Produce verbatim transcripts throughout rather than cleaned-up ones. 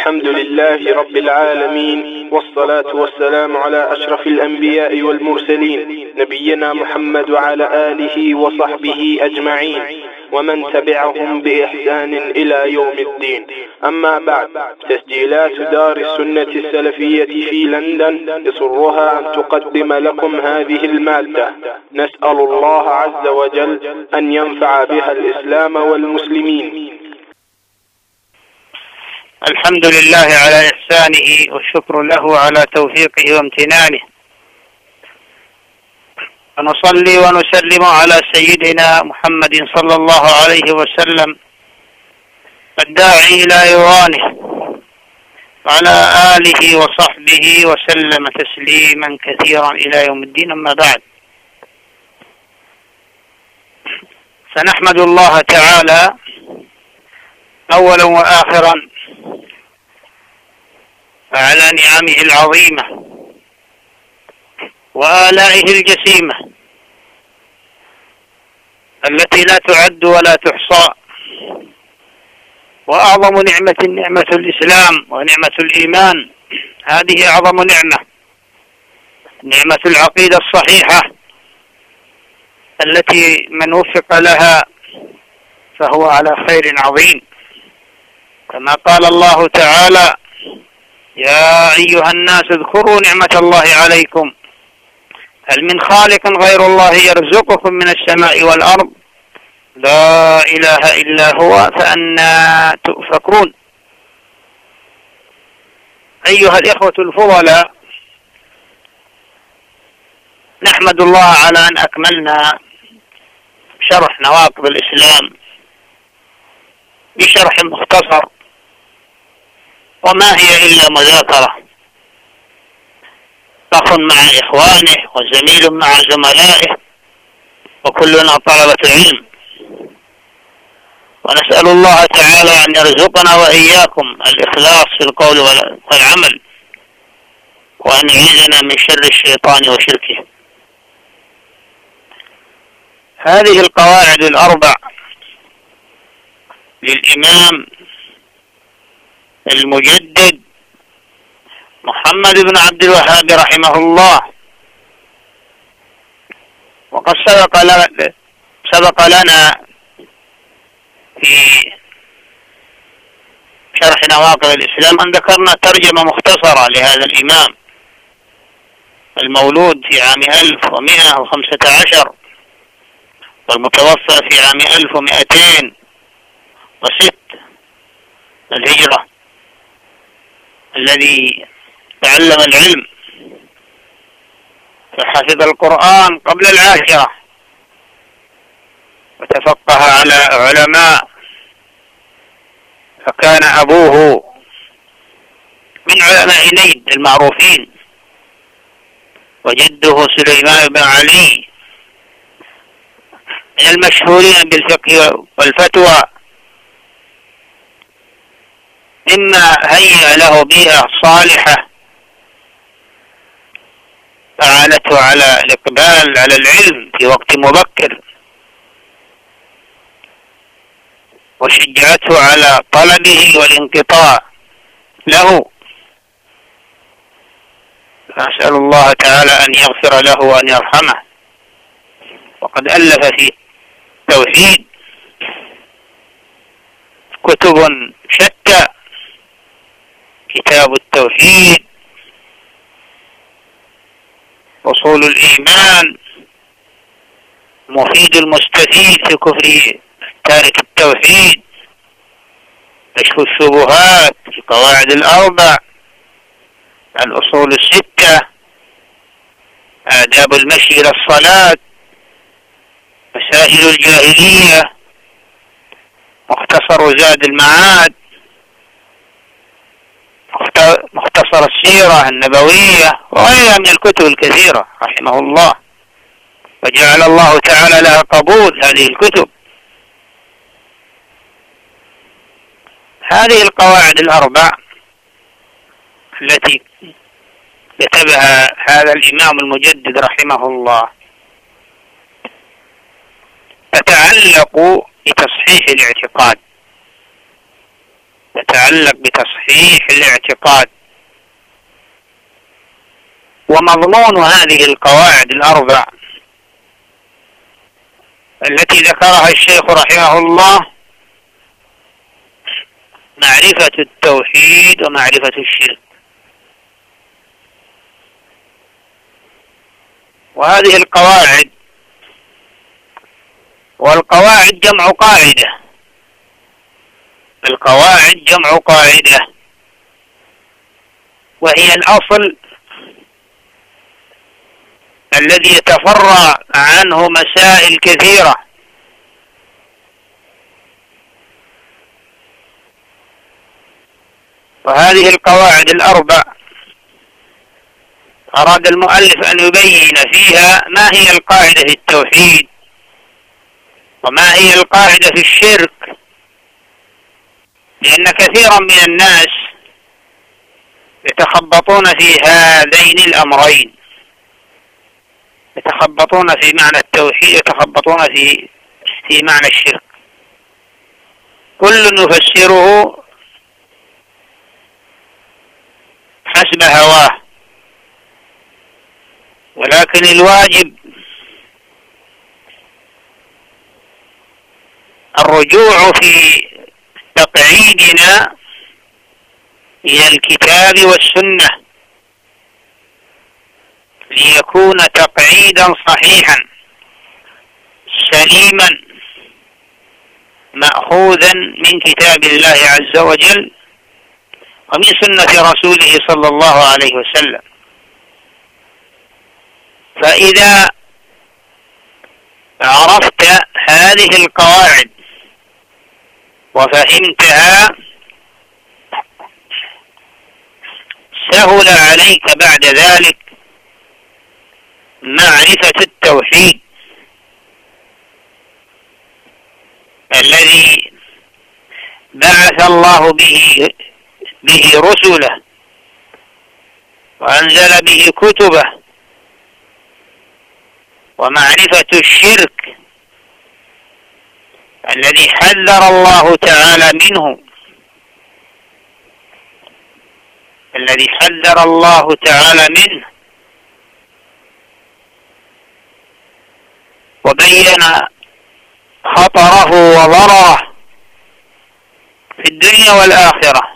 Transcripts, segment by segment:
الحمد لله رب العالمين، والصلاة والسلام على أشرف الأنبياء والمرسلين، نبينا محمد وعلى آله وصحبه أجمعين، ومن تبعهم بإحسان إلى يوم الدين. أما بعد، تسجيلات دار السنة السلفية في لندن يسرها أن تقدم لكم هذه المادة. نسأل الله عز وجل أن ينفع بها الإسلام والمسلمين. الحمد لله على إحسانه، والشكر له على توفيقه وامتنانه، ونصلي ونسلم على سيدنا محمد صلى الله عليه وسلم الداعي إلى رضوانه، وعلى آله وصحبه وسلم تسليما كثيرا إلى يوم الدين. أما بعد، فنحمد الله تعالى أولا وآخرا على نعمه العظيمة وآلائه الجسيمة التي لا تعد ولا تحصى. وأعظم نعمة نعمة الإسلام ونعمة الإيمان، هذه أعظم نعمة، نعمة العقيدة الصحيحة التي من وفق لها فهو على خير عظيم، كما قال الله تعالى: يا أيها الناس اذكروا نعمة الله عليكم هل من خالق غير الله يرزقكم من السماء والأرض لا إله إلا هو فأنى تؤفكون. أيها الإخوة الفضلاء، نحمد الله على أن أكملنا شرح نواقض الإسلام بشرح مختصر، وما هي إلا مذاكرة، أخ مع إخوانه وزميل مع زملائه، وكلنا طلبة علم. ونسأل الله تعالى أن يرزقنا وإياكم الإخلاص في القول والعمل، وأن يعيذنا من شر الشيطان وشركه. هذه القواعد الأربع للإمام المجدد محمد بن عبد الوهاب رحمه الله، وقد سبق لنا, سبق لنا في شرح نواقض الإسلام أن ذكرنا ترجمة مختصرة لهذا الإمام المولود في عام ألف ومئة وخمسة عشر، والمتوفى في عام ألف ومئتين وست الهجرة، الذي تعلم العلم فحفظ القرآن قبل العاشرة، وتفقه على علماء، فكان أبوه من علماء نيد المعروفين، وجده سليمان بن علي من المشهورين بالفقه والفتوى، مما هيأ له بيئة صالحة أعانته على الإقبال على العلم في وقت مبكر، وشجعته على طلبه والانقطاع له. أسأل الله تعالى أن يغفر له وأن يرحمه. وقد ألف في التوحيد كتب شتى: كتاب التوحيد، أصول الإيمان، مفيد المستفيد في كفر تارك التوحيد، كشف الشبهات، القواعد الأربع، الأصول الستة، آداب المشي إلى الصلاة، مسائل الجاهلية، مختصر زاد المعاد، مختصر السيرة النبوية، وغيرها من الكتب الكثيرة رحمه الله، وجعل الله تعالى لها قبول هذه الكتب. هذه القواعد الأربع التي كتبها هذا الإمام المجدد رحمه الله تتعلق بتصحيح الاعتقاد، تتعلق بتصحيح الاعتقاد. ومضمون هذه القواعد الأربع التي ذكرها الشيخ رحمه الله معرفة التوحيد ومعرفة الشرك. وهذه القواعد، والقواعد جمع قاعدة، القواعد جمع قاعدة، وهي الأصل الذي يتفرع عنه مسائل كثيرة. وهذه القواعد الأربع أراد المؤلف أن يبين فيها ما هي القاعدة في التوحيد وما هي القاعدة في الشرك، لأن كثيرا من الناس يتخبطون في هذين الأمرين، يتخبطون في معنى التوحيد، يتخبطون في في معنى الشرك، كل يفسره حسب هواه. ولكن الواجب الرجوع في تقعيدنا إلى الكتاب والسنة ليكون تقعيدا صحيحا سليما مأخوذا من كتاب الله عز وجل ومن سنة رسوله صلى الله عليه وسلم. فإذا عرفت هذه القواعد وفهمتها سهل عليك بعد ذلك معرفة التوحيد الذي بعث الله به به رسله وأنزل به كتبه، ومعرفة الشرك الذي حذر الله تعالى منه، الذي حذر الله تعالى منه وبين خطره وضرره في الدنيا والآخرة.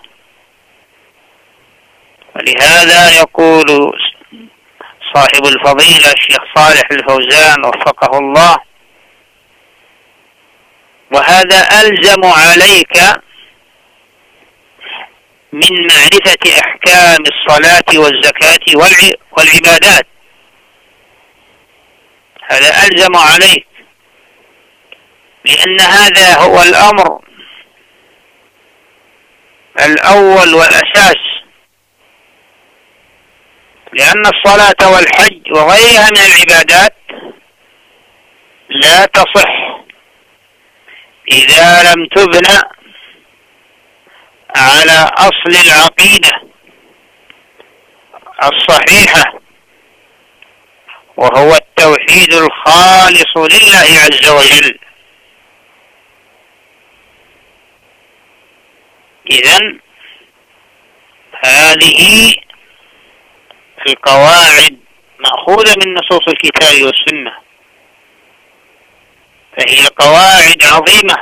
ولهذا يقول صاحب الفضيلة الشيخ صالح الفوزان وفقه الله: وهذا ألزم عليك من معرفة أحكام الصلاة والزكاة والعبادات، هذا ألزم عليك، لأن هذا هو الأمر الأول والأساس، لأن الصلاة والحج وغيرها من العبادات لا تصح إذا لم تبنى على أصل العقيدة الصحيحة، وهو التوحيد الخالص لله عز وجل. إذن هذه القواعد مأخوذة من نصوص الكتاب والسنة، فهي قواعد عظيمة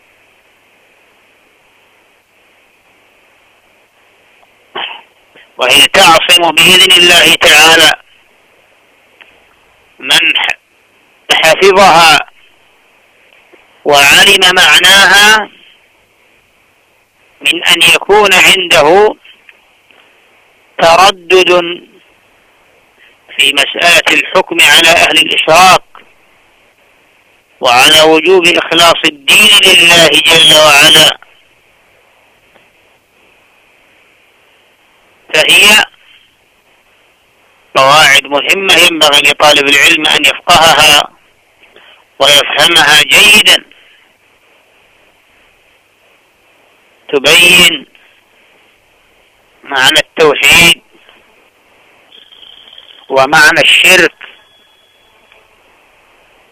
وهي تعصم بإذن الله تعالى من حفظها وعلم معناها من أن يكون عنده تردد في مسألة الحكم على أهل الإشراك وعلى وجوب إخلاص الدين لله جل وعلا. فهي قواعد مهمة ينبغي لطالب العلم أن يفقهها ويفهمها جيدا، تبين معنى التوحيد ومعنى الشرك.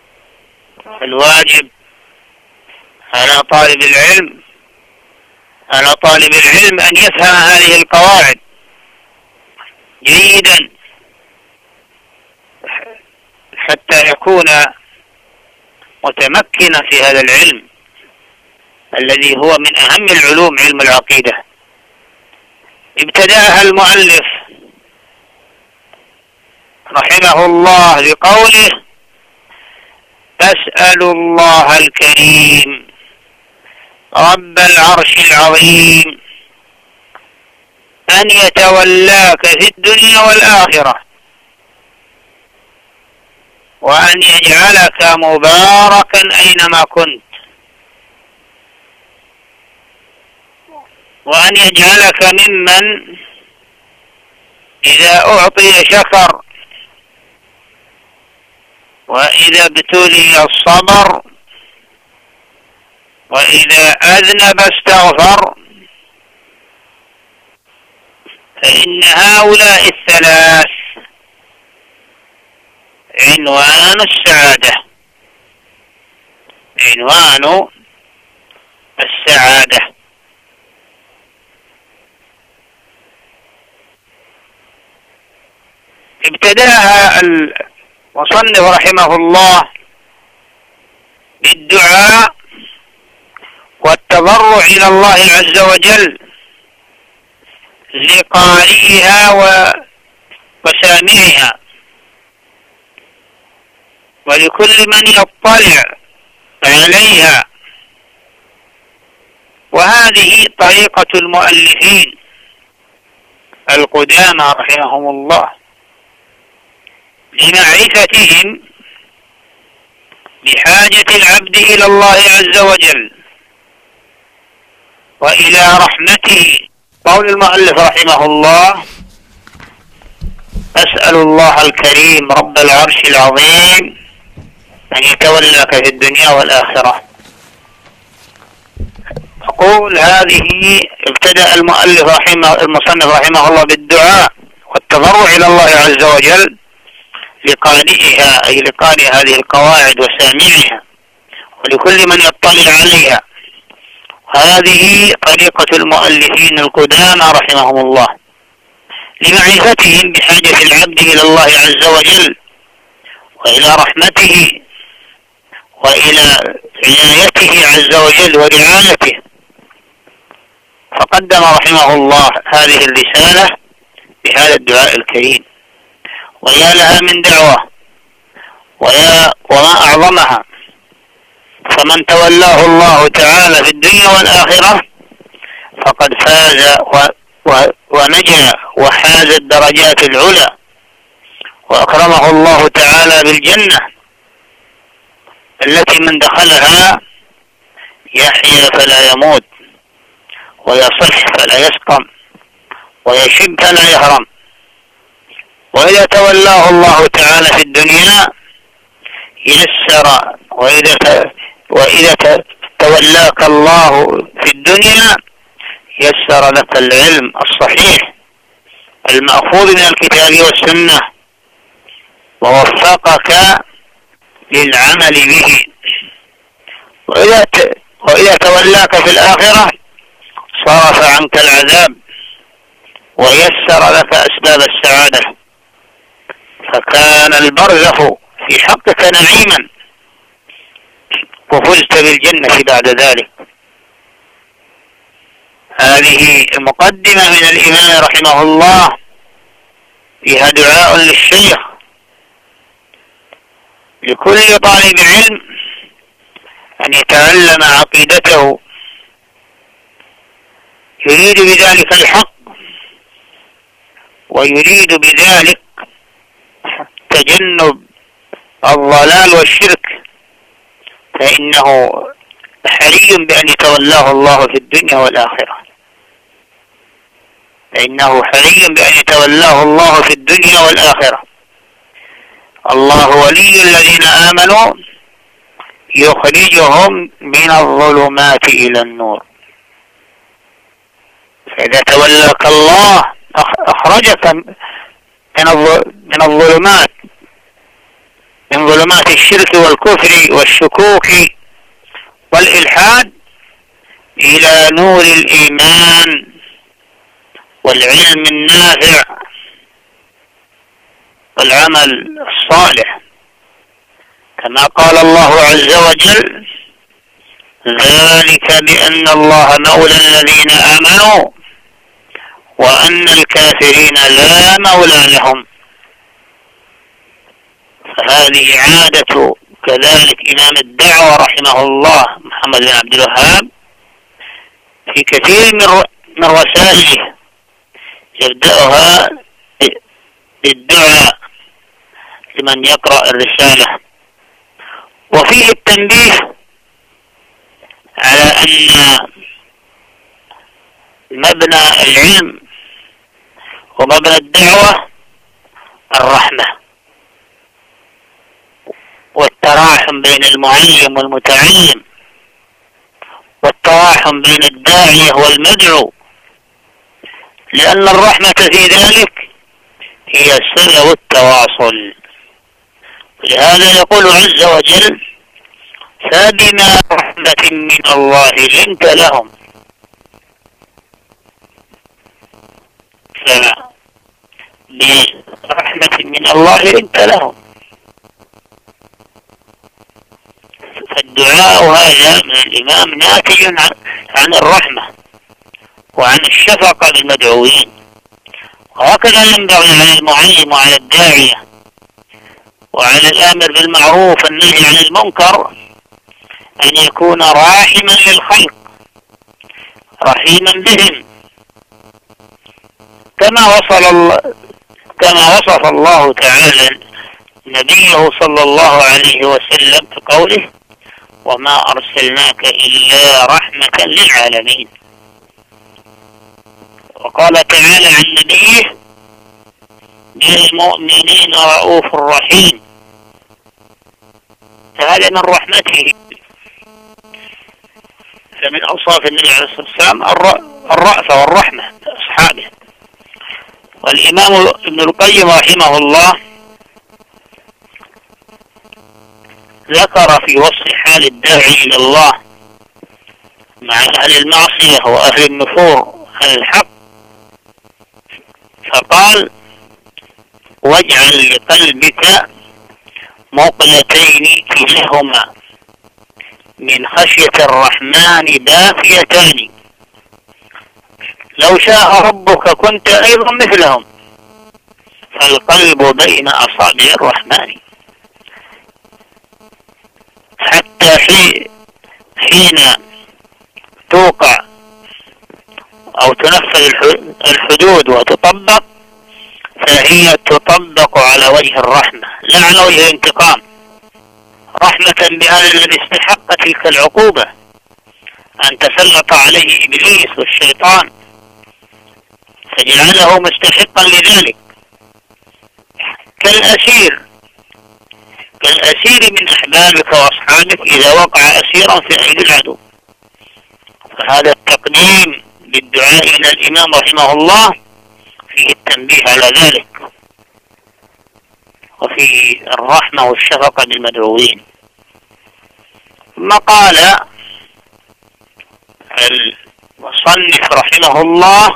الواجب على طالب العلم على طالب العلم أن يفهم هذه القواعد جيدا حتى يكون متمكنا في هذا العلم الذي هو من أهم العلوم، علم العقيدة. ابتدأها المؤلف رحمه الله بقوله: أسأل الله الكريم رب العرش العظيم أن يتولاك في الدنيا والآخرة، وأن يجعلك مباركا أينما كنت، وأن يجعلك ممن إذا أعطي شكر، وإذا ابتلي الصبر، وإذا أذنب استغفر. فإن هؤلاء الثلاث عنوان السعادة، عنوان السعادة. ابتدأها المصنف رحمه الله بالدعاء والتضرع إلى الله عز وجل لقارئها وسامعها ولكل من يطلع عليها. وهذه طريقة المؤلفين القدامى رحمهم الله لمعرفتهم بحاجة العبد إلى الله عز وجل وإلى رحمته. قول المؤلف رحمه الله: أسأل الله الكريم رب العرش العظيم أن يتولاك في الدنيا والآخرة. أقول هذه ابتدأ المؤلف رحمه المصنف رحمه الله بالدعاء والتضرع إلى الله عز وجل لقارئها، أي لقارئ هذه القواعد وسامعها ولكل من يطلع عليها. هذه طريقة المؤلفين القدامى رحمهم الله لمعرفتهم بحاجة العبد إلى الله عز وجل وإلى رحمته وإلى عنايته عز وجل ورعايته. فقدم رحمه الله هذه الرسالة بهذا الدعاء الكريم، ويا لها من دعوة ويا وما أعظمها. فمن تولاه الله تعالى في الدنيا والآخرة فقد فاز ونجا وحاز الدرجات العلى، وأكرمه الله تعالى بالجنة التي من دخلها يحيا فلا يموت، ويصح فلا يسقم، ويشب فلا يهرم. وإذا تولاه الله تعالى في الدنيا يسر، وإذا وإذا تولاك الله في الدنيا يسر لك العلم الصحيح المأخوذ من الكتاب والسنة ووفقك للعمل به. وإذا وإذا تولاك في الآخرة صرف عنك العذاب ويسر لك أسباب السعادة، فكان البرزخ في حقك نعيما وفزت بالجنة بعد ذلك. هذه المقدمة من الإمام رحمه الله فيها دعاء للشيخ لكل طالب علم أن يتعلم عقيدته يريد بذلك الحق ويريد بذلك تجنب الضلال والشرك، فإنه حري بأن يتولاه الله في الدنيا والآخرة فإنه حري بأن يتولاه الله في الدنيا والآخرة. الله ولي الذين آمنوا يخرجهم من الظلمات إلى النور. فإذا تولاك الله أخرجك من الظلمات، من ظلمات الشرك والكفر والشكوك والإلحاد، إلى نور الإيمان والعلم النافع والعمل الصالح، كما قال الله عز وجل: ذلك بأن الله مولى الذين آمنوا وأن الكافرين لا مولى لهم. فهذه عادة كذلك إمام الدعوة رحمه الله محمد بن عبد الوهاب في كثير من رسائله، يبدأها بالدعاء لمن يقرأ الرسالة، وفيه التنبيه على أن مبنى العلم ومبنى الدعوة الرحمة والتراحم بين المعلم والمتعلم، والتراحم بين الداعية والمدعو، لأن الرحمة في ذلك هي سبب التواصل. ولهذا يقول عز وجل: فبما رحمة من الله لنت لهم. فبرحمة من الله لنت لهم. فالدعاء هذا من الإمام ناتج عن الرحمة وعن الشفقة بالمدعوين، وهكذا ينبغي على المعلم وعلى الداعية وعلى الآمر بالمعروف والنهي عن المنكر أن يكون راحما للخلق رحيما بهم، كما وصل الله كما وصف الله تعالى نبيه صلى الله عليه وسلم بقوله: وما أرسلناك إلا رحمة للعالمين. وقال تعالى عن نبيه: بالمؤمنين رؤوف رحيم. فهذا من رحمته. فمن أوصاف النبي عليه الصلاة والسلام الرأفة والرحمة لأصحابه. والإمام ابن القيم رحمه الله ذكر في وصف حال الداعي إلى الله مع أهل المعصية وأهل النفور عن الحق، فقال: واجعل لقلبك مقلتين كلهما من خشية الرحمن دافيتان، لو شاء ربك كنت أيضا مثلهم، فالقلب بين أصابع الرحمن. حتى حين توقع أو تنفذ الحدود وتطبق، فهي تطبق على وجه الرحمة لا على وجه الانتقام، رحمة بهذا الذي استحق تلك العقوبة أن تسلط عليه إبليس والشيطان فجعله مستحقا لذلك، كالأسير كالأسير من أحبابك وأصحابك إذا وقع أسيرا في أيدي العدو. فهذا التقديم بالدعاء إلى الإمام رحمه الله فيه التنبيه على ذلك، وفيه الرحمة والشفقة للمدعوين. ثم قال المصنف رحمه الله: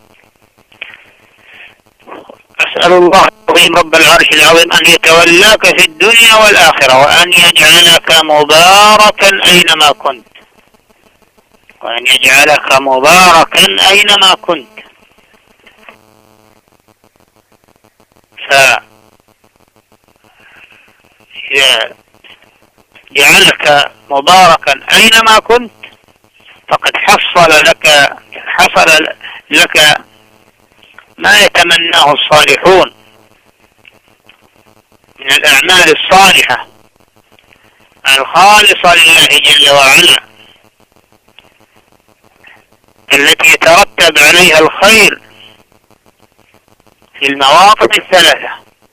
أسأل الله العظيم رب العرش العظيم أن يتولاك في الدنيا والآخرة، وأن يجعلك مباركا أينما كنت وأن يجعلك مباركا أينما كنت فإذا جعلك مباركا أينما كنت فقد حصل لك حصل لك ما يتمناه الصالحون من الأعمال الصالحة الخالصة لله جل وعلا، التي يترتب عليها الخير في المواطن الثلاثة: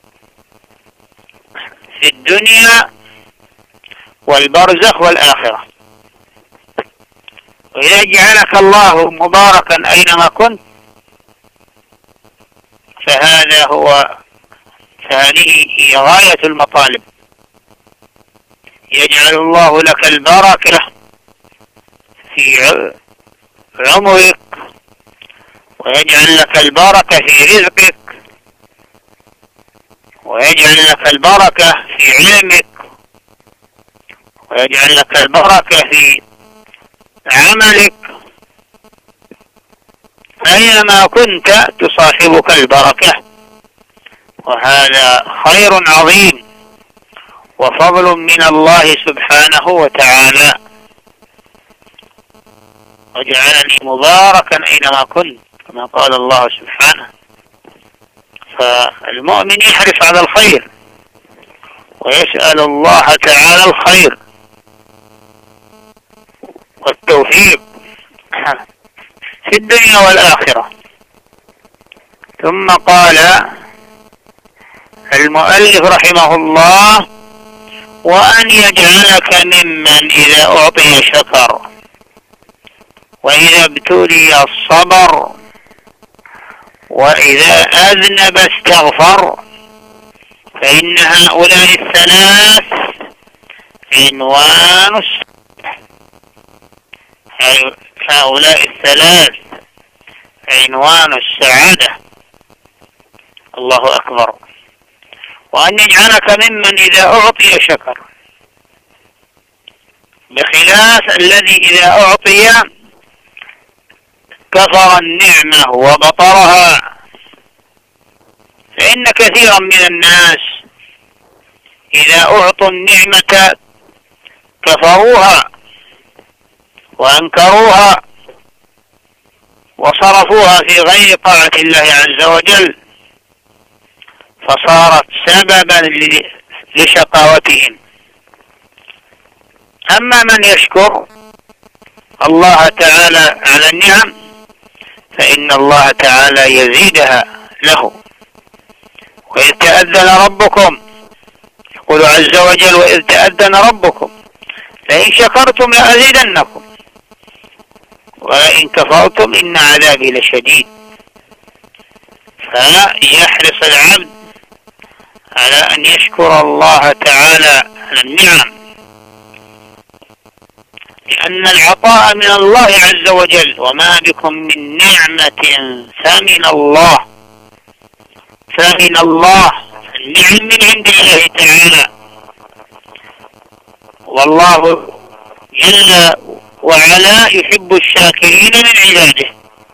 في الدنيا والبرزخ والآخرة. وإذا جعلك الله مباركا أينما كنت فهذا هو فهذه هي غاية المطالب. يجعل الله لك البركة في عمرك، ويجعل لك البركة في رزقك، ويجعل لك البركة في علمك، ويجعل لك البركة في عملك. أينما كنت تصاحبك البركة، وهذا خير عظيم وفضل من الله سبحانه وتعالى. وجعلني مباركا أينما كنت كما قال الله سبحانه. فالمؤمن يحرص على الخير ويسأل الله تعالى الخير والتوفيق في الدنيا والآخرة. ثم قال المؤلف رحمه الله: وأن يجعلك ممن إذا أعطي شكر، وإذا ابتلي الصبر، وإذا أذنب استغفر. فإن هؤلاء الثلاث عنوان السعادة. هؤلاء الثلاث عنوان السعادة. الله أكبر. وأن يجعلك ممن إذا أعطي شكر، بخلاف الذي إذا أعطي كفر النعمة وبطرها. فإن كثيرا من الناس إذا أعطوا النعمة كفروها وأنكروها وصرفوها في غير طاعة الله عز وجل، فصارت سببا لشقاوتهم. أما من يشكر الله تعالى على النعم فإن الله تعالى يزيدها له. وإذ تأذن ربكم، يقول عز وجل: وإذ تأذن ربكم لئن شكرتم لأزيدنكم ولئن كفرتم إن عذابي لشديد. فيحرص العبد على أن يشكر الله تعالى على النعم، لأن العطاء من الله عز وجل، وما بكم من نعمة فمن الله. فمن الله، النعم من عند الله تعالى. والله جل وعلا يحب الشاكرين من عباده.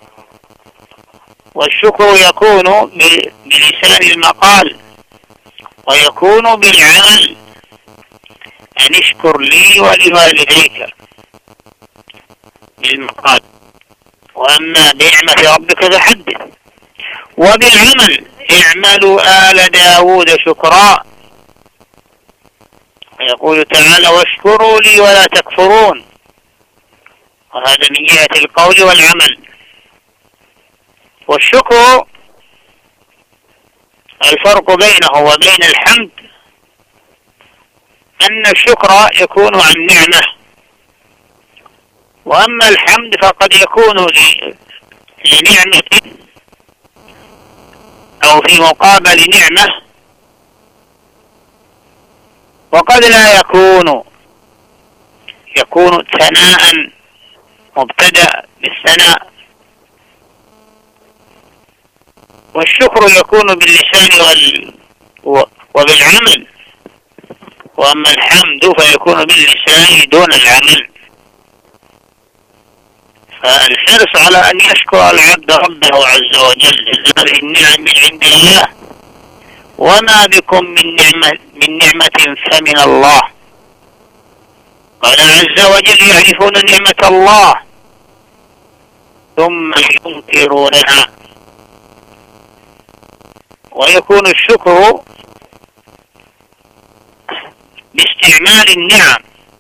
والشكر يكون بلسان المقال ويكون بالعمل، أن اشكر لي ولوالديك بالمقال، وأما بنعمة ربك فحدث. وبالعمل: اعملوا آل داود شكرا. ويقول تعالى: واشكروا لي ولا تكفرون. وهذا من جهة القول والعمل. والشكر الفرق بينه وبين الحمد أن الشكر يكون عن نعمة، وأما الحمد فقد يكون لنعمة أو في مقابل نعمة، وقد لا يكون يكون ثناء مبتدأ بالثناء. والشكر يكون باللسان وال... وبالعمل، وأما الحمد فيكون باللسان دون العمل. فالحرص على أن يشكر العبد ربه عز وجل هذه النعم من عند الله، وما بكم من نعمة, من نعمة فمن الله. قال عز وجل: يعرفون نعمة الله ثم ينكرونها. ويكون الشكر باستعمال النعم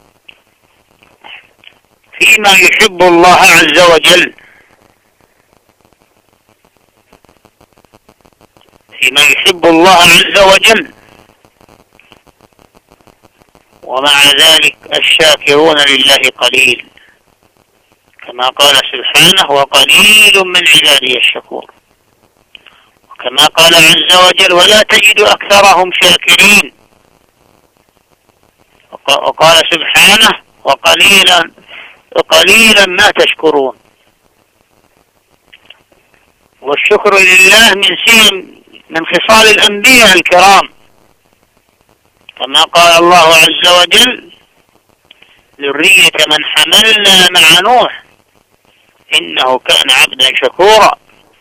فيما يحب الله عز وجل، فيما يحب الله عز وجل. ومع ذلك الشاكرون لله قليل، كما قال سبحانه: وقليل من عبادي الشكور. وكما قال عز وجل: ولا تجد أكثرهم شاكرين. وقال سبحانه: وقليلا قليلا ما تشكرون. والشكر لله من سين من خصال الأنبياء الكرام، كما قال الله عز وجل: ذرية من حملنا مع نوح إنه كان عبدا شكورا.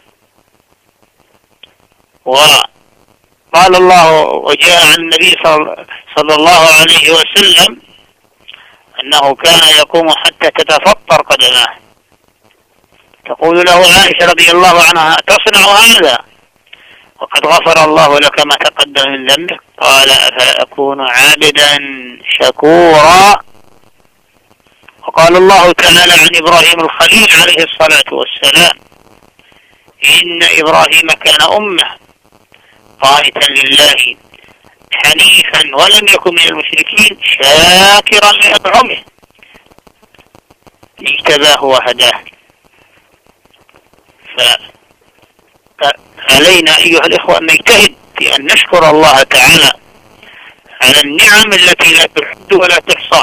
وقال الله وجاء عن النبي صلى الله عليه وسلم أنه كان يقوم حتى تتفطر قدماه، تقول له عائشة رضي الله عنها: تصنع هذا وقد غفر الله لك ما تقدم من ذنبك؟ قال: أفأكون عابدا شكورا. وقال الله تعالى عن إبراهيم الخليل عليه الصلاة والسلام: إن إبراهيم كان أمة قانتا لله حنيفا ولم يكن من المشركين شاكرا لأنعمه اجتباه وهداه. فعلينا أيها الإخوة أن نجتهد في أن نشكر الله تعالى على النعم التي لا تحد ولا تحصى.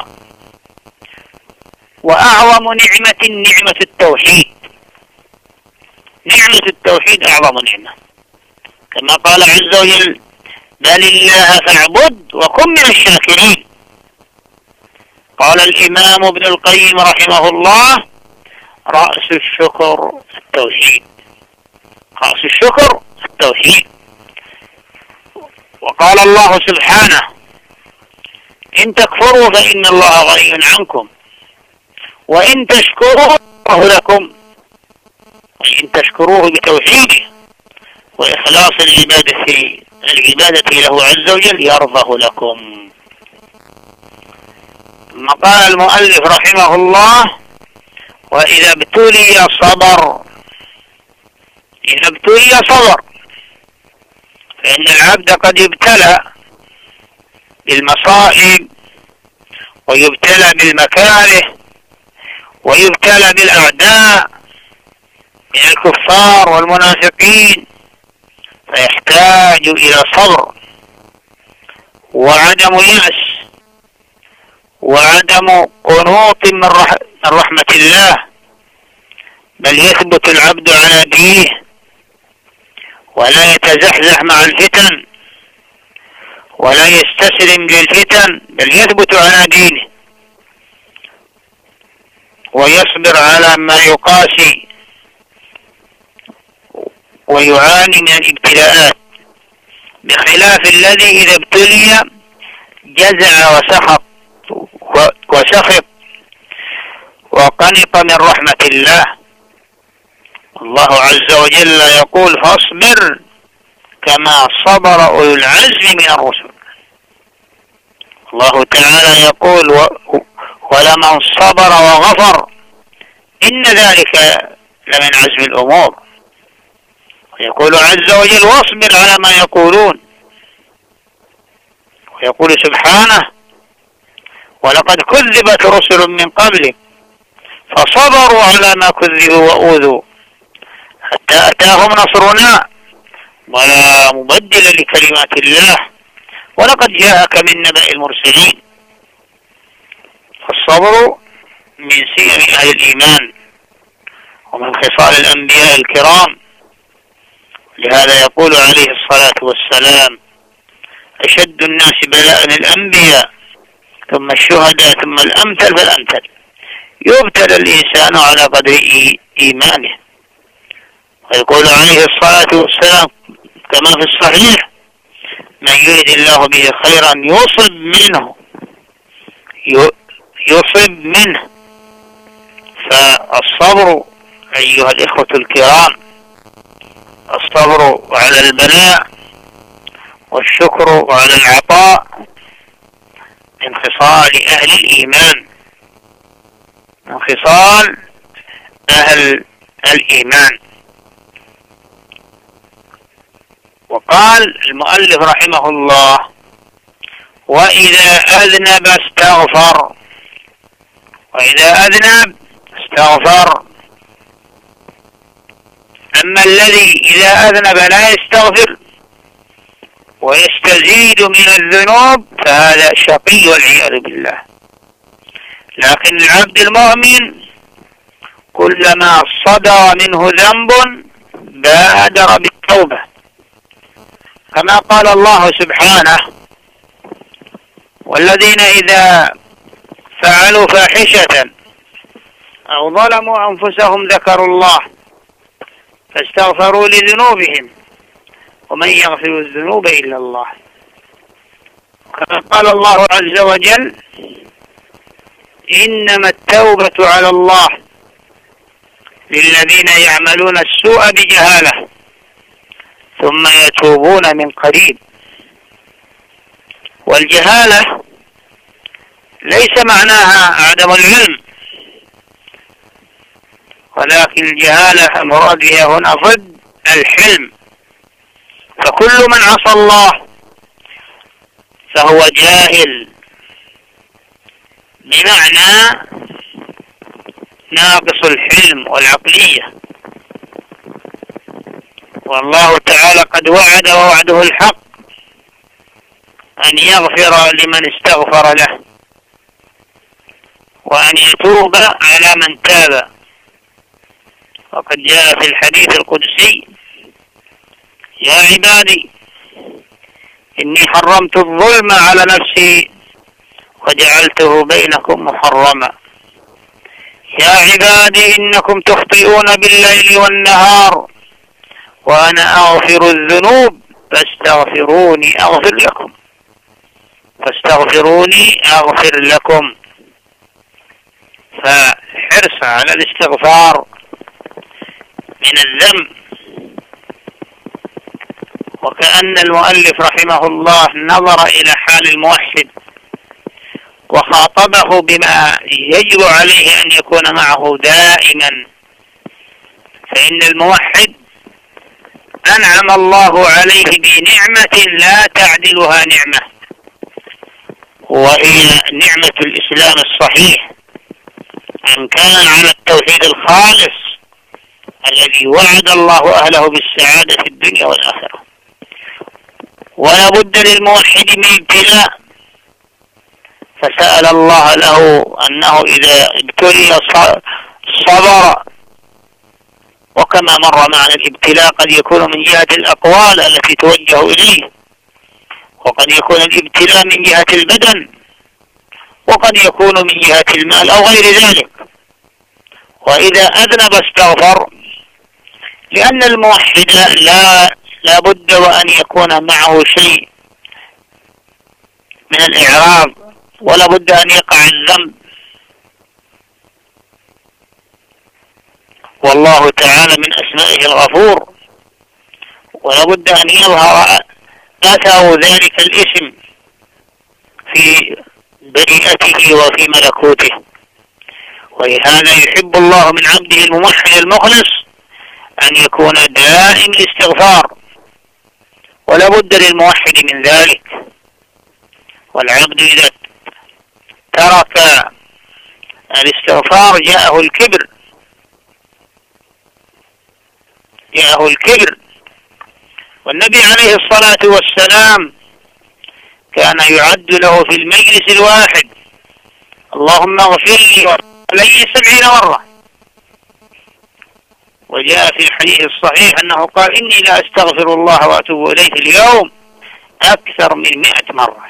وأعظم نعمة نعمة التوحيد، نعمة التوحيد أعظم نعمة، كما قال عز وجل: بل الله فاعبد وكن من الشاكرين. قال الإمام ابن القيم رحمه الله: رأس الشكر التوحيد، رأس الشكر التوحيد. وقال الله سبحانه: إن تكفروا فإن الله غني عنكم وإن تشكروا فهو لكم. إن تشكروه بتوحيده وإخلاص العبادة العبادة له عز وجل يرضه لكم. ثم قال المؤلف رحمه الله: وإذا ابتلي صبر. إذا ابتلي صبر، فإن العبد قد يبتلى بالمصائب ويبتلى بالمكاره ويبتلى بالأعداء من الكفار والمنافقين، فيحتاج إلى صبر وعدم يأس وعدم قنوط من رحمة الله، بل يثبت العبد على دينه ولا يتزحزح مع الفتن ولا يستسلم للفتن، بل يثبت على دينه ويصبر على ما يقاسي ويعاني من الابتلاءات، بخلاف الذي إذا ابتلي جزع وسخط وسخط وقنط من رحمة الله. الله عز وجل يقول: فاصبر كما صبر أولو العزم من الرسل. الله تعالى يقول: ولمن صبر وغفر إن ذلك لمن عزم الأمور. ويقول عز وجل: واصبر على ما يقولون. ويقول سبحانه: ولقد كذبت رسل من قبلك فصبروا على ما كذبوا وأوذوا حتى أتاهم نصرنا ولا مبدل لكلمات الله ولقد جاءك من نبأ المرسلين. فالصبر من سير أهل الإيمان ومن خصال الأنبياء الكرام. لهذا يقول عليه الصلاة والسلام: أشد الناس بلاء الأنبياء ثم الشهداء ثم الأمثل فالأمثل، يبتلى الإنسان على قدر إيمانه. ويقول عليه الصلاة والسلام كما في الصحيح: من يريد الله به خيرا يصب منه يصب منه. فالصبر أيها الإخوة الكرام، الصبر على البلاء والشكر على العطاء من خصال أهل الإيمان، من خصال أهل الإيمان. وقال المؤلف رحمه الله: وإذا أذنب استغفر. وإذا أذنب استغفر. أما الذي إذا أذنب لا يستغفر ويستزيد من الذنوب فهذا شقي والعياذ بالله. لكن العبد المؤمن كلما صدر منه ذنب بادر بالتوبة، كما قال الله سبحانه: والذين إذا فعلوا فاحشة أو ظلموا أنفسهم ذكروا الله فاستغفروا لذنوبهم ومن يغفر الذنوب إلا الله. كما قال الله عز وجل: إنما التوبة على الله للذين يعملون السوء بجهالة ثم يتوبون من قريب. والجهالة ليس معناها عدم العلم، ولكن الجهالة المراد بها هنا ضد الحلم، فكل من عصى الله فهو جاهل، بمعنى ناقص الحلم والعقلية. والله تعالى قد وعد ووعده الحق أن يغفر لمن استغفر له وأن يتوب على من تاب. وقد جاء في الحديث القدسي: يا عبادي إني حرمت الظلم على نفسي وجعلته بينكم محرما، يا عبادي إنكم تخطئون بالليل والنهار وأنا أغفر الذنوب فاستغفروني أغفر لكم فاستغفروني أغفر لكم. فحرص على الاستغفار من الذنب. وكأن المؤلف رحمه الله نظر إلى حال الموحد وخاطبه بما يجب عليه أن يكون معه دائما، فإن الموحد أنعم الله عليه بنعمة لا تعدلها نعمة، وهي نعمة الإسلام الصحيح، أن كان على التوحيد الخالص الذي وعد الله أهله بالسعادة في الدنيا والآخرة. ولا بد للموحد من ابتلاء، فسأل الله له أنه إذا ابتلي صبر. وكما مر معنا الابتلاء قد يكون من جهة الأقوال التي توجه إليه، وقد يكون الابتلاء من جهة البدن، وقد يكون من جهة المال أو غير ذلك. وإذا أذنب استغفر، لأن الموحد لا لا بد وأن يكون معه شيء من الإعراض، ولا بد أن يقع الذنب. والله تعالى من أسمائه الغفور، ولا بد أن يظهر أثر ذلك الاسم في بريئته وفي ملكوته. ولهذا يحب الله من عبده الموحد المخلص أن يكون دائم الاستغفار، ولا بد للموحد من ذلك. والعبد إذا ترك الاستغفار جاءه الكبر جاءه الكبر والنبي عليه الصلاة والسلام كان يعد له في المجلس الواحد: اللهم اغفر لي ولي سبعين مرة. وجاء في الحديث الصحيح أنه قال: إني لا أستغفر الله وأتوب إليه في اليوم أكثر من مئة مرة.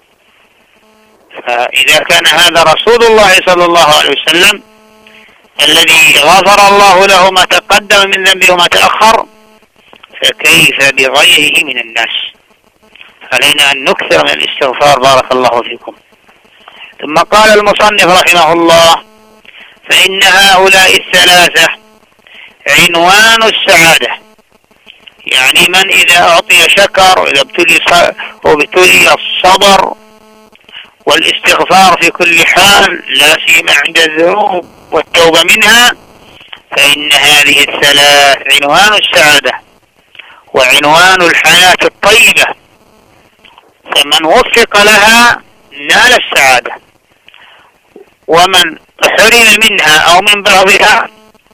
فإذا كان هذا رسول الله صلى الله عليه وسلم الذي غفر الله له ما تقدم من ذنبه وما تأخر، فكيف بغيره من الناس؟ علينا أن نكثر من الاستغفار. بارك الله فيكم. ثم قال المصنف رحمه الله: فإن هؤلاء الثلاثة عنوان السعادة. يعني من إذا أعطي شكر، وإذا ابتلي الصبر والاستغفار في كل حال، لا سيما عند الذنوب والتوبة منها، فإن هذه الثلاث عنوان السعادة وعنوان الحياة الطيبة. فمن وفق لها نال السعادة، ومن حرم منها أو من بعضها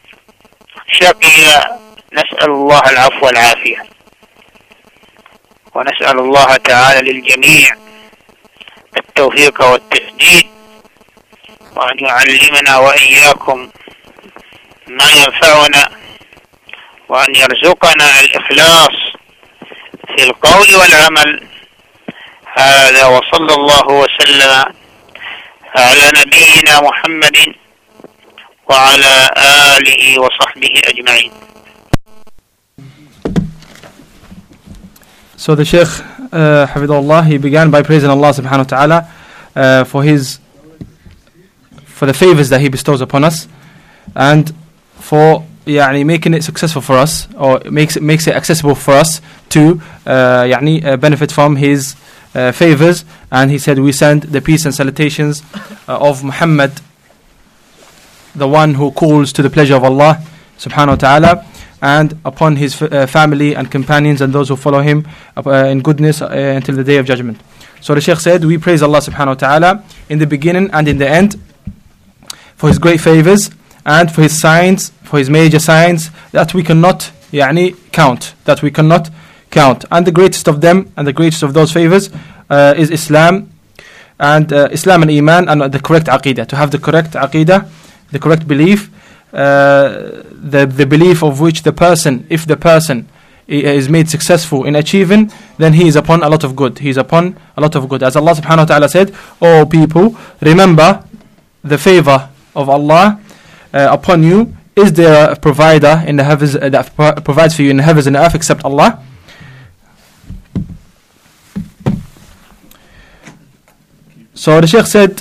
شقي. نسأل الله العفو والعافية، ونسأل الله تعالى للجميع التوفيق والتسديد، وأن يعلمنا وإياكم ما ينفعنا، وأن يرزقنا الإخلاص في القول والعمل. هذا وصلى الله وسلم على نبينا محمد وعلى آله وصحبه أجمعين. So the Shaykh, uh, Hafidhullah, he began by praising Allah subhanahu wa ta'ala uh, for his for the favors that he bestows upon us, and for يعني, making it successful for us, or makes it makes it accessible for us to uh, يعني, uh, benefit from his uh, favors. And he said, we send the peace and salutations uh, of Muhammad, the one who calls to the pleasure of Allah subhanahu wa ta'ala, and upon his f- uh, family and companions and those who follow him uh, in goodness uh, until the day of judgment. So the Shaykh said, we praise Allah subhanahu wa ta'ala in the beginning and in the end for his great favors and for his signs, for his major signs that we cannot يعني, count, that we cannot count. And the greatest of them and the greatest of those favors uh, is Islam, and uh, Islam and Iman, and the correct aqidah, to have the correct aqidah, the correct belief, uh, the the belief of which the person, if the person is made successful in achieving, then he is upon a lot of good. He is upon a lot of good. As Allah subhanahu wa ta'ala said, O people, remember the favor of Allah uh, upon you. Is there a provider in the heavens uh, that pro- provides for you in the heavens and the earth except Allah? So the Shaykh said,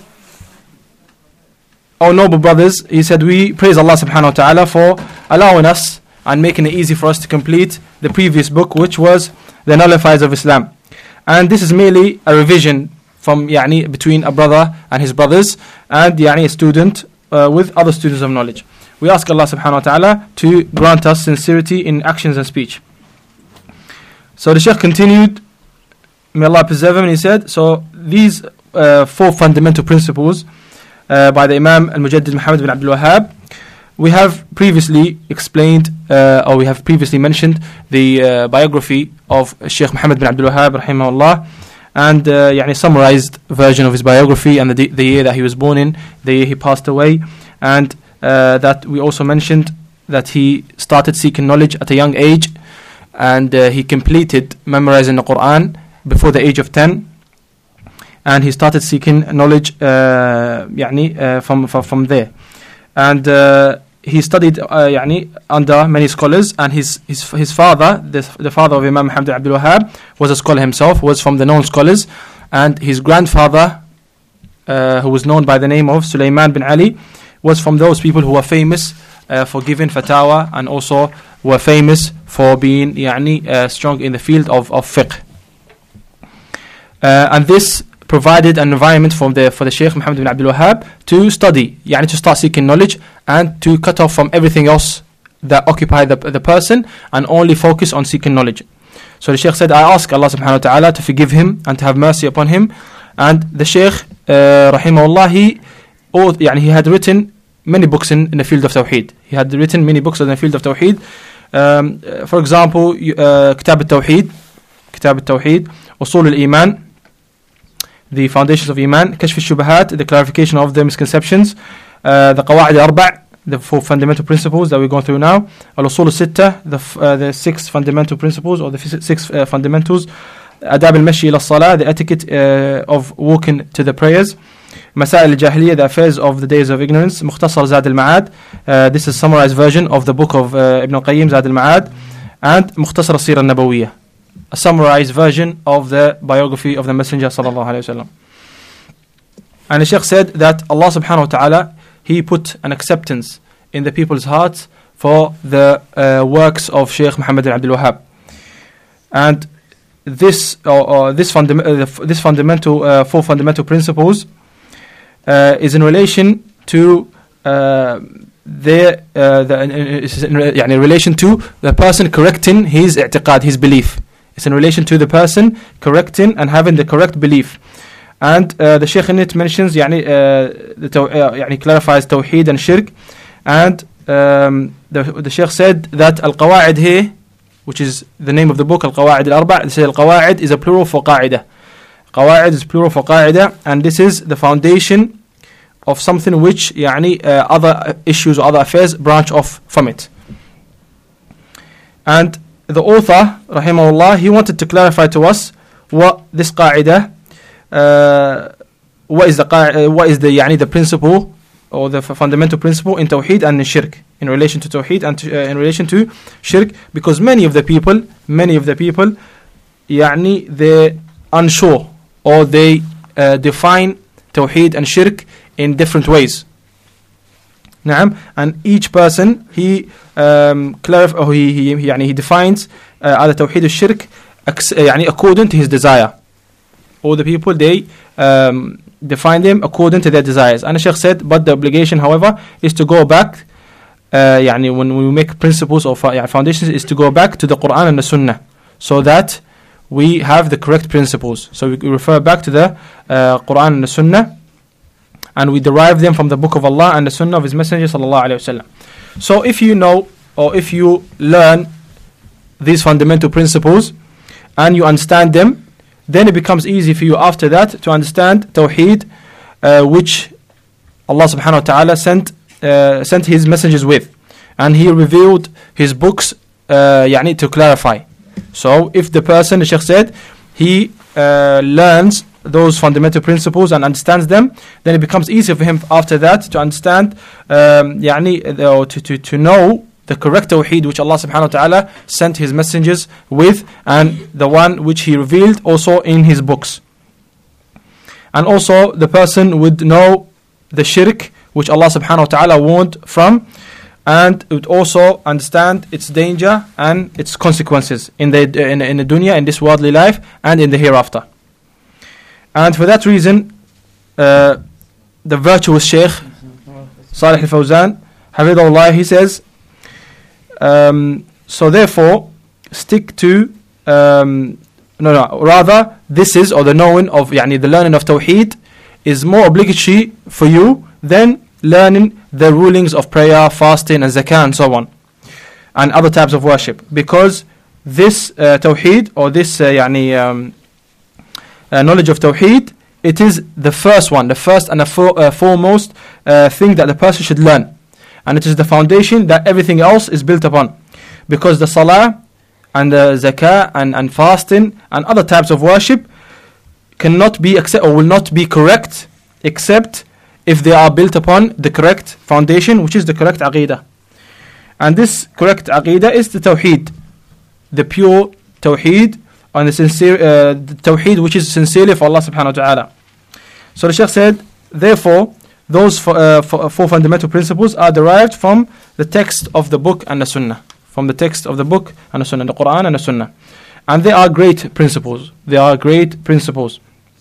O noble brothers, he said, we praise Allah subhanahu wa ta'ala for allowing us and making it easy for us to complete the previous book, which was the Nullifiers of Islam. And this is merely a revision from يعني, between a brother and his brothers, and يعني, a student uh, with other students of knowledge. We ask Allah subhanahu wa ta'ala to grant us sincerity in actions and speech. So the Shaykh continued, may Allah preserve him, and he said, so these uh, four fundamental principles uh, by the Imam Al-Mujaddid Muhammad bin Abdul Wahhab, we have previously explained, uh, or we have previously mentioned the uh, biography of Shaykh Muhammad bin Abdul Wahhab rahimahullah, and uh, يعني, summarized version of his biography and the, the year that he was born in, the year he passed away, and uh, that we also mentioned that he started seeking knowledge at a young age, and uh, he completed memorizing the Quran before the age of ten, and he started seeking knowledge uh, يعني, uh, from, from from there, and uh, he studied uh, يعني, under many scholars, and his his his father, the, the father of Imam Muhammad bin Abdul Wahhab, was a scholar himself, was from the known scholars, and his grandfather, uh, who was known by the name of Sulaiman bin Ali, was from those people who were famous uh, for giving fatwa, and also were famous for being يعني, uh, strong in the field of, of fiqh. Uh, and this provided an environment for the for the Shaykh Muhammad bin Abdul Wahhab to study, yani to start seeking knowledge, and to cut off from everything else that occupied the, the person, and only focus on seeking knowledge. So the Shaykh said, I ask Allah subhanahu wa ta'ala to forgive him and to have mercy upon him. And the Shaykh uh, rahimahullah, he, all, yani he had written many books in, in the field of Tawheed. He had written many books in the field of Tawheed. Um, for example, uh, Kitab al-Tawheed, Kitab al-Tawheed, Usul al-Iman, the foundations of Iman, Kashf al-Shubahat, the clarification of the misconceptions, uh, the Qawa'id al-Arba', the four fundamental principles that we're going through now, Al-Usul al-Sitta, the, f- uh, the six fundamental principles, or the f- six uh, fundamentals, Adab al-Mashi ila-Salah, the etiquette uh, of walking to the prayers, Masail al-Jahiliyyah, the affairs of the days of ignorance, Mukhtasar Zad al-Ma'ad, uh, this is a summarized version of the book of uh, Ibn al-Qayyim, Zad al-Ma'ad, and Mukhtasar al-Sira al-Nabawiyyah, a summarized version of the biography of the Messenger sallallahu alayhi wa sallam. And the Shaykh said that Allah subhanahu wa ta'ala, he put an acceptance in the people's hearts for the uh, works of Shaykh Muhammad bin Abdul Wahhab. And this or, or this, funda- uh, this fundamental uh, four fundamental principles uh, is in relation to uh, their uh, the, in, in, in relation to the person correcting his i'tiqad, his belief. It's in relation to the person correcting and having the correct belief. And uh, the Shaykh in it mentions, يعني, uh, the taw- uh, يعني, clarifies Tawheed and Shirk. And um, the, the Shaykh said that Al-Qawa'id here, which is the name of the book, Al-Qawa'id Al-Arba', they say Al-Qawa'id is a plural for Qa'idah. Qawa'id is plural for Qa'idah, and this is the foundation of something which يعني, uh, other issues or other affairs branch off from it. And the author, rahimahullah, he wanted to clarify to us what this qa'idah, uh, what is the uh, what is the yani the principle or the fundamental principle in tawheed and in shirk, in relation to tawheed and to, uh, in relation to shirk, because many of the people, many of the people, yani they're unsure, or they uh, define tawheed and shirk in different ways. Naam, and each person he um, clarif- or he he يعني he defines uh, على توحيد الشرك يعني according to his desire. All the people they um, define them according to their desires. And the Shaykh said, but the obligation, however, is to go back. Uh, يعني when we make principles or يعني foundations, is to go back to the Quran and the Sunnah, so that we have the correct principles. So we refer back to the uh, Quran and the Sunnah, and we derive them from the Book of Allah and the Sunnah of His Messenger sallallahu alaihi wasallam. So if you know, or if you learn these fundamental principles and you understand them, then it becomes easy for you after that to understand Tawheed, uh, which Allah subhanahu wa ta'ala sent uh, sent His messengers with, and He revealed His books uh, يعني to clarify. So if the person, the Shaykh said, he uh, learns those fundamental principles and understands them, then it becomes easier for him after that to understand um, يعني, or to, to, to know the correct tawheed which Allah subhanahu wa ta'ala sent His messengers with, and the one which He revealed also in His books. And also the person would know the shirk which Allah subhanahu wa ta'ala warned from, and would also understand its danger and its consequences in the in, in the dunya, in this worldly life, and in the hereafter. And for that reason, uh, the virtuous Shaykh Salih al-Fawzan, Hafidhahullah, he says, um, so therefore, stick to, um, no, no, rather, this is, or the knowing of, yani the learning of Tawheed is more obligatory for you than learning the rulings of prayer, fasting, and zakah, and so on, and other types of worship, because this uh, Tawheed, or this, uh, yani, um, Uh, knowledge of Tawheed, it is the first one, the first and the for, uh, foremost uh, thing that the person should learn, and it is the foundation that everything else is built upon, because the salah and the zakah and, and fasting and other types of worship cannot be accept or will not be correct except if they are built upon the correct foundation, which is the correct aqidah. And this correct aqidah is the Tawheed, the pure Tawheed, and the sincere uh, the Tawheed which is sincerely for Allah subhanahu wa ta'ala. So the Shaykh said, therefore, those four, uh, four, four fundamental principles are derived from the text of the book and the Sunnah, from the text of the book and the Sunnah, the Quran and the Sunnah. And they are great principles. They are great principles.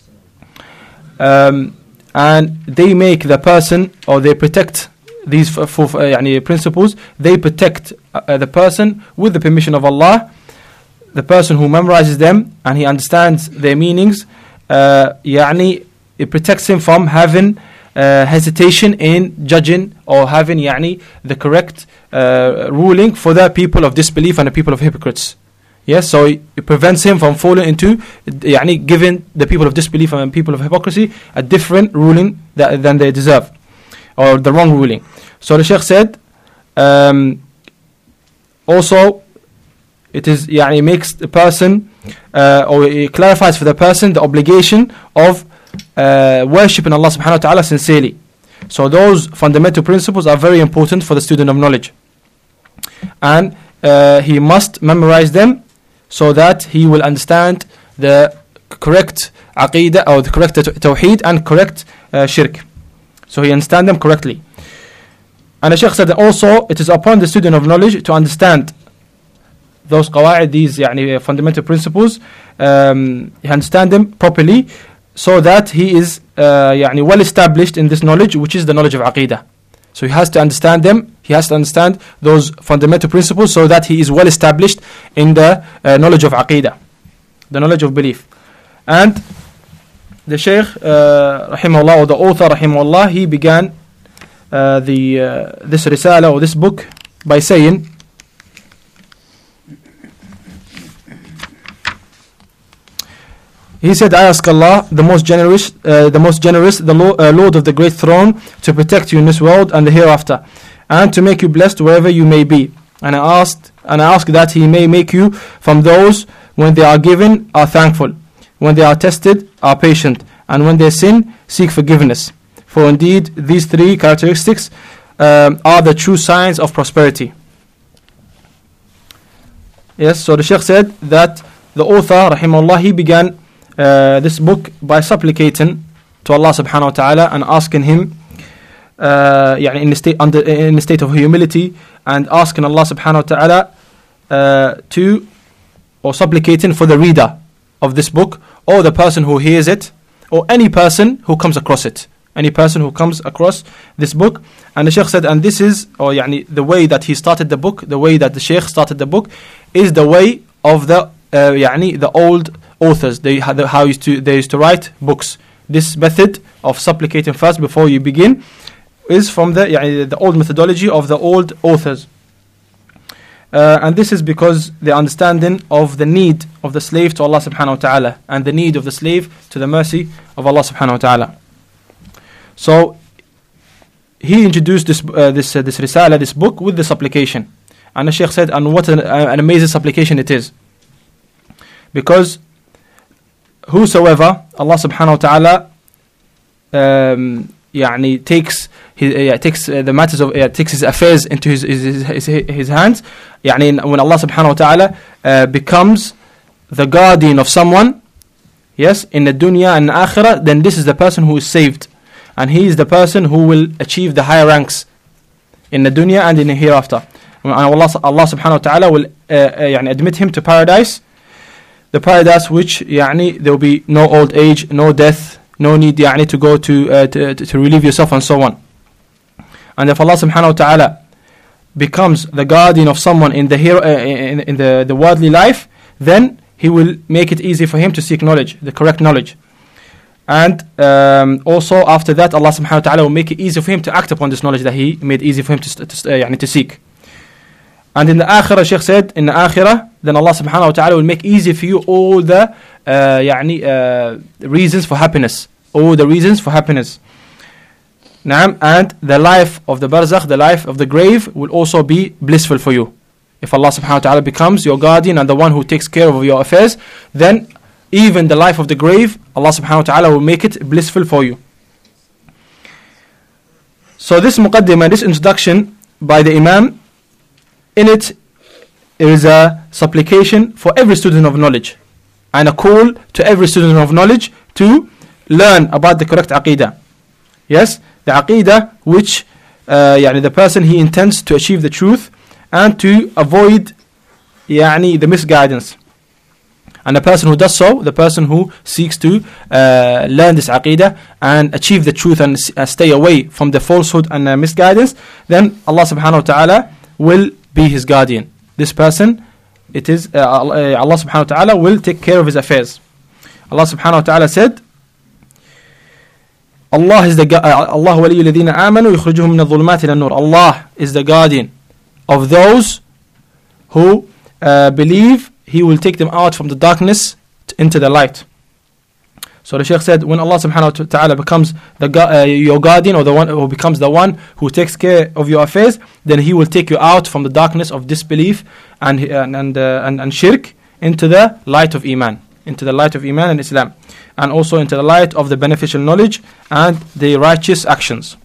Um, and they make the person, or they protect these four, four uh, يعني, principles, they protect uh, the person with the permission of Allah. The person who memorizes them and he understands their meanings, uh, يعني, it protects him from having uh, hesitation in judging or having يعني, the correct uh, ruling for the people of disbelief and the people of hypocrites. Yes, so it, it prevents him from falling into يعني, giving the people of disbelief and people of hypocrisy a different ruling that, than they deserve, or the wrong ruling. So the Shaykh said, um, also, it is يعني makes the person uh, or it clarifies for the person the obligation of uh, worshiping Allah subhanahu wa ta'ala sincerely. So those fundamental principles are very important for the student of knowledge, and uh, he must memorize them so that he will understand the correct aqidah or the correct tawheed and correct uh, shirk, so he understand them correctly. And the Shaykh said that also it is upon the student of knowledge to understand those qawaid, these يعني, fundamental principles, um, he understand them properly, so that he is uh, يعني, well established in this knowledge, which is the knowledge of aqidah. So he has to understand them, he has to understand those fundamental principles, so that he is well established in the uh, knowledge of aqidah, the knowledge of belief. And the Shaykh, uh, rahimahullah, or the author, rahimahullah, he began uh, the uh, this risala, or this book, by saying, he said, I ask Allah, the most generous, uh, the most generous, the Lord, uh, Lord of the great throne, to protect you in this world and the hereafter, and to make you blessed wherever you may be, And I asked, and I ask that He may make you from those when they are given are thankful, when they are tested are patient, and when they sin seek forgiveness. For indeed these three characteristics um, are the true signs of prosperity. Yes, so the Shaykh said that the author, rahimahullah, he began uh, this book by supplicating to Allah subhanahu wa ta'ala and asking Him uh, يعني in the state under in the state of humility, and asking Allah subhanahu wa ta'ala uh, to, or supplicating for the reader of this book, or the person who hears it, or any person who comes across it, any person who comes across this book. And the Shaykh said, and this is, or يعني the way that he started the book, the way that the Shaykh started the book, is the way of the uh, يعني the old authors. They had the, how used to they used to write books. This method of supplicating first before you begin is from the يعني the old methodology of the old authors. Uh, and this is because the understanding of the need of the slave to Allah subhanahu wa ta'ala, and the need of the slave to the mercy of Allah subhanahu wa ta'ala. So he introduced this uh, this uh, this risala, this book, with the supplication. And the Shaykh said, and what an, uh, an amazing supplication it is. Because whosoever Allah subhanahu wa ta'ala um, يعني takes his, uh, takes uh, the matters of uh, takes his affairs into his his, his, his hands, يعني when Allah subhanahu wa ta'ala uh, becomes the guardian of someone, yes, in the dunya and akhirah, then this is the person who is saved, and he is the person who will achieve the higher ranks in the dunya and in the hereafter. And Allah, Allah subhanahu wa ta'ala will uh, uh, يعني admit him to paradise, the paradise which يعني there will be no old age, no death, no need يعني to go to, uh, to to relieve yourself, and so on. And if Allah subhanahu wa ta'ala becomes the guardian of someone in the hero, uh, in, in the, the worldly life, then He will make it easy for him to seek knowledge, the correct knowledge. And um, also after that, Allah subhanahu wa ta'ala will make it easy for him to act upon this knowledge that He made easy for him to, to, uh, يعني to seek. And in the akhirah, Shaykh said, in the akhirah, then Allah subhanahu wa ta'ala will make easy for you all the uh, يعني, uh, reasons for happiness. All the reasons for happiness. Naam, and the life of the barzakh, the life of the grave, will also be blissful for you. If Allah subhanahu wa ta'ala becomes your guardian and the one who takes care of your affairs, then even the life of the grave, Allah subhanahu wa ta'ala will make it blissful for you. So this muqaddimah, this introduction by the Imam, in it there is a supplication for every student of knowledge, and a call to every student of knowledge to learn about the correct aqidah. Yes, the aqidah which uh, يعني the person he intends to achieve the truth and to avoid يعني the misguidance. And the person who does so, the person who seeks to uh, learn this aqidah and achieve the truth and uh, stay away from the falsehood and uh, misguidance, then Allah subhanahu wa ta'ala will be his guardian. This person, it is uh, Allah subhanahu wa ta'ala will take care of his affairs. Allah subhanahu wa ta'ala said, Allah is the uh, Allah waliyul ladina amanu yukhrijuhum min adh-dhulumati ila an-nur. Allah is the guardian of those who uh, believe. He will take them out from the darkness into the light. So the Shaykh said, when Allah subhanahu wa ta'ala becomes the uh, your guardian, or the one who becomes the one who takes care of your affairs, then He will take you out from the darkness of disbelief and and and, uh, and, and shirk into the light of Iman, into the light of Iman and Islam, and also into the light of the beneficial knowledge and the righteous actions.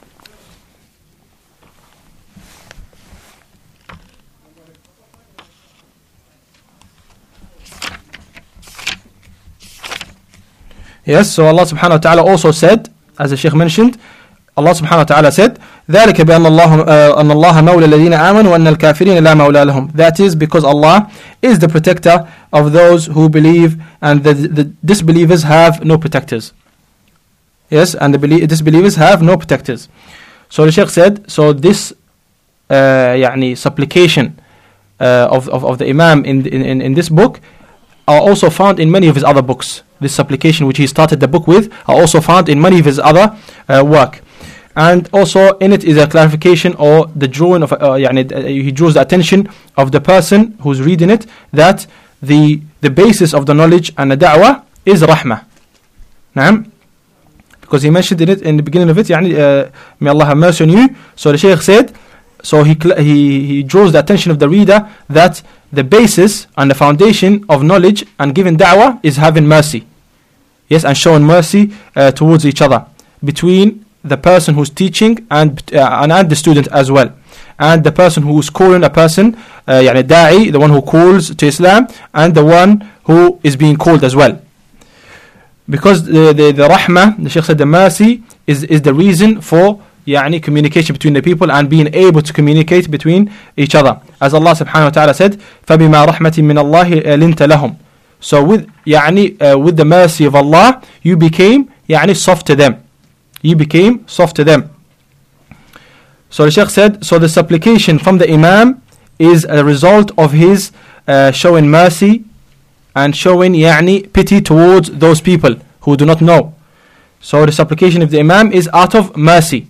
Yes, so Allah subhanahu wa ta'ala also said, as the Shaykh mentioned, Allah subhanahu wa ta'ala said, ذَلِكَ بِأَنَّ اللَّهَ أَنَّ اللَّهَ مَوْلَى الَّذِينَ آمَنُوا وَأَنَّ الْكَافِرِينَ لَا مَوْلَى لَهُمْ. That is because Allah is the protector of those who believe, and the, the disbelievers have no protectors. Yes, and the belie- disbelievers have no protectors. So the Shaykh said, so this uh, يعني supplication uh, of, of, of the Imam in, in, in this book are also found in many of his other books. This supplication which he started the book with are also found in many of his other uh, work. And also in it is a clarification or the drawing of, uh, يعني, uh, he draws the attention of the person who's reading it, that the the basis of the knowledge and the da'wah is rahmah. Naam? Because he mentioned in it in the beginning of it, يعني, uh, may Allah have mercy on you. So the Shaykh said so he, he, he draws the attention of the reader that the basis and the foundation of knowledge and giving da'wah is having mercy. Yes, and showing mercy uh, towards each other, between the person who's teaching and, uh, and, and the student as well. And the person who's calling a person, uh, يعني da'i, the one who calls to Islam, and the one who is being called as well. Because the, the, the rahmah, the Shaykh said, the mercy is, is the reason for يعني communication between the people and being able to communicate between each other. As Allah subhanahu wa ta'ala said, فَبِمَا رَحْمَةٍ مِّنَ اللَّهِ لِنْتَ لَهُمْ. So with يعني uh, with the mercy of Allah, you became يعني soft to them. You became soft to them. So the Shaykh said, so the supplication from the Imam is a result of his uh, showing mercy and showing يعني pity towards those people who do not know. So the supplication of the Imam is out of mercy.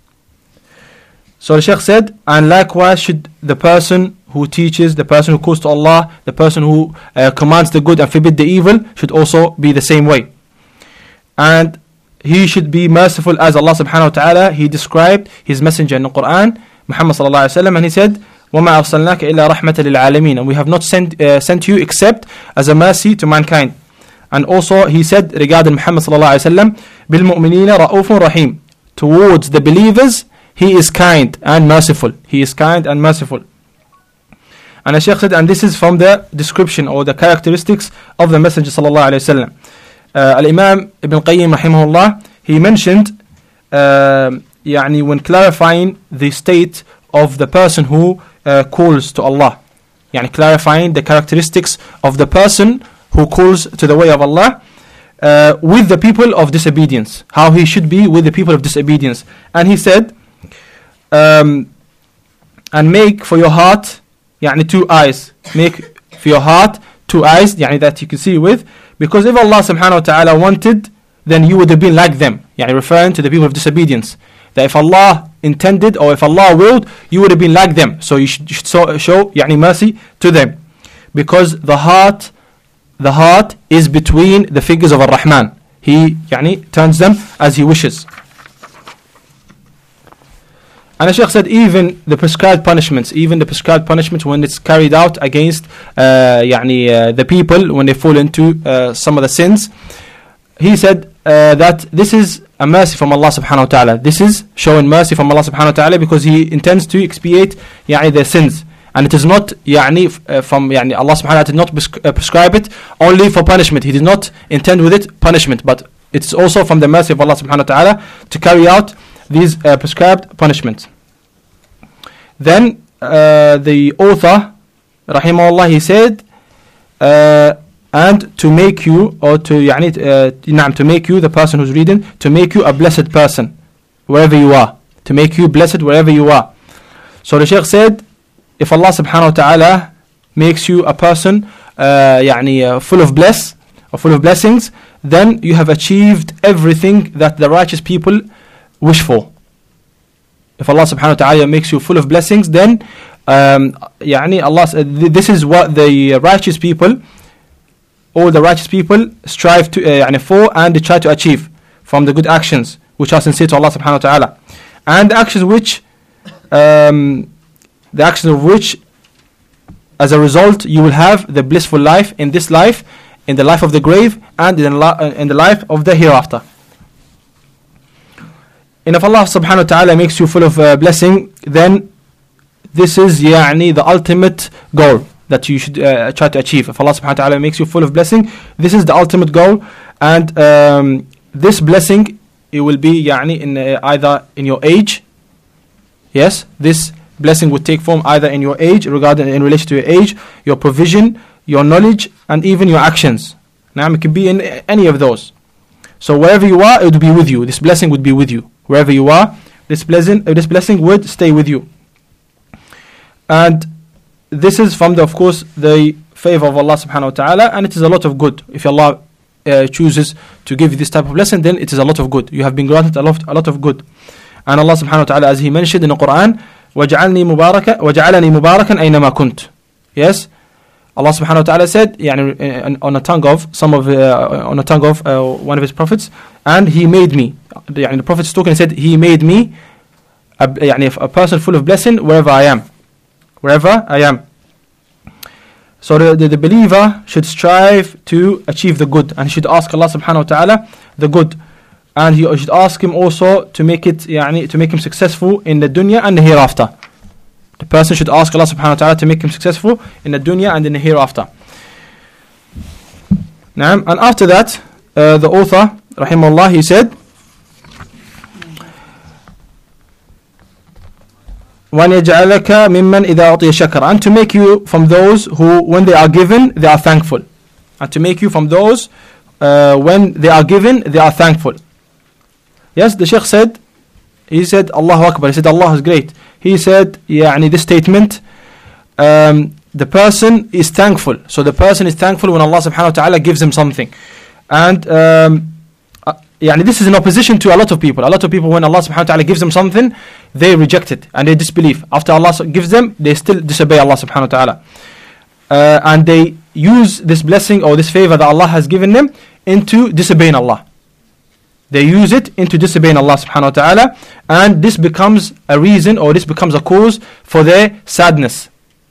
So the Shaykh said, and likewise should the person who teaches, the person who calls to Allah, the person who uh, commands the good and forbid the evil, should also be the same way. And he should be merciful as Allah subhanahu wa ta'ala, he described his messenger in the Quran, Muhammad sallallahu alayhi wa sallam, and he said, وَمَا أَرْسَلْنَاكَ إِلَّا رَحْمَةً لِلْعَالَمِينَ. And we have not sent, uh, sent you except as a mercy to mankind. And also he said regarding Muhammad sallallahu alayhi wa sallam, بِالْمُؤْمِنِينَ رَؤُوفٌ رَحِيمٌ. Towards the believers, he is kind and merciful. He is kind and merciful. And the Shaykh said, and this is from the description or the characteristics of the Messenger sallallahu alayhi wa sallam. Uh, Al-Imam Ibn Qayyim rahimahullah, he mentioned uh, يعني when clarifying the state of the person who uh, calls to Allah, يعني clarifying the characteristics of the person who calls to the way of Allah uh, with the people of disobedience, how he should be with the people of disobedience. And he said, um, and make for your heart يعني two eyes, make for your heart two eyes يعني that you can see with, because if Allah subhanahu wa ta'ala wanted, then you would have been like them, يعني referring to the people of disobedience, that if Allah intended or if Allah willed, you would have been like them. So you should, you should so, show يعني mercy to them, because the heart the heart is between the fingers of Ar-Rahman. He يعني turns them as he wishes. And the Shaykh said, even the prescribed punishments, even the prescribed punishments when it's carried out against uh, يعني, uh, the people when they fall into uh, some of the sins, he said uh, that this is a mercy from Allah subhanahu wa ta'ala. This is showing mercy from Allah subhanahu wa ta'ala, because he intends to expiate يعني, their sins. And it is not يعني, uh, from يعني, Allah subhanahu wa ta'ala did not prescri- uh, prescribe it only for punishment. He did not intend with it punishment, but it's also from the mercy of Allah subhanahu wa ta'ala to carry out these uh, prescribed punishments. Then uh, the author rahimahullah, he said uh, and to make you or to يعني, uh, to make you, the person who's reading, to make you a blessed person wherever you are, to make you blessed wherever you are. So the Shaykh said, if Allah subhanahu wa ta'ala makes you a person uh, يعني, uh, full of bless or full of blessings, then you have achieved everything that the righteous people wish for. If Allah subhanahu wa ta'ala makes you full of blessings, then um, يعني Allah, this is what the righteous people, all the righteous people strive to uh, يعني for and they try to achieve from the good actions which are sincere to Allah subhanahu wa ta'ala, and the actions which um, the actions of which as a result you will have the blissful life in this life, in the life of the grave, and in the, in the life of the hereafter. And if Allah subhanahu wa ta'ala makes you full of uh, blessing, then this is يعني, the ultimate goal that you should uh, try to achieve. If Allah subhanahu wa ta'ala makes you full of blessing, this is the ultimate goal. And um, this blessing, it will be يعني, in uh, either in your age. Yes, this blessing would take form either in your age, regarding in relation to your age, your provision, your knowledge, and even your actions. Now, it can be in any of those. So wherever you are, it would be with you. This blessing would be with you. Wherever you are, this blessing, uh, this blessing would stay with you. And this is from the, of course, the favor of Allah subhanahu wa ta'ala, and it is a lot of good. If Allah uh, chooses to give you this type of blessing, then it is a lot of good. You have been granted a lot, a lot of good. And Allah subhanahu wa ta'ala, as He mentioned in the Quran, وَجَعَلْنِي مُبَارَكًا وَجَعَلَنِي مُبَارَكًا أَيْنَمَا كُنْتُ. Yes, Allah subhanahu wa ta'ala said يعني, on the tongue of some of uh, on the tongue of uh, one of His prophets, and He made me. يعني, the Prophet is talking and said, He made me a, يعني, a person full of blessing wherever I am. Wherever I am. So the, the, the believer should strive to achieve the good, and he should ask Allah subhanahu wa ta'ala the good, and he should ask him also to make it يعني, to make him successful in the dunya and the hereafter. The person should ask Allah subhanahu wa ta'ala to make him successful in the dunya and in the hereafter. Naam. And after that, uh, the author rahimahullah, he said, وَأَنْ يَجْعَلَكَ مِمَّنْ إِذَا أُعْطِيَ شَكَرَ, and to make you from those who, when they are given, they are thankful. And to make you from those, uh, when they are given, they are thankful. Yes, the Shaykh said, he said, Allahu Akbar, he said, Allah is great. He said, يعني, this statement, um, the person is thankful. So the person is thankful when Allah subhanahu wa ta'ala gives him something. And um, uh, يعني, this is in opposition to a lot of people. A lot of people, when Allah subhanahu wa ta'ala gives them something, they reject it and they disbelieve. After Allah gives them, they still disobey Allah subhanahu wa ta'ala. Uh, and they use this blessing or this favor that Allah has given them into disobeying Allah. They use it into disobeying Allah subhanahu wa ta'ala, and this becomes a reason, or this becomes a cause for their sadness.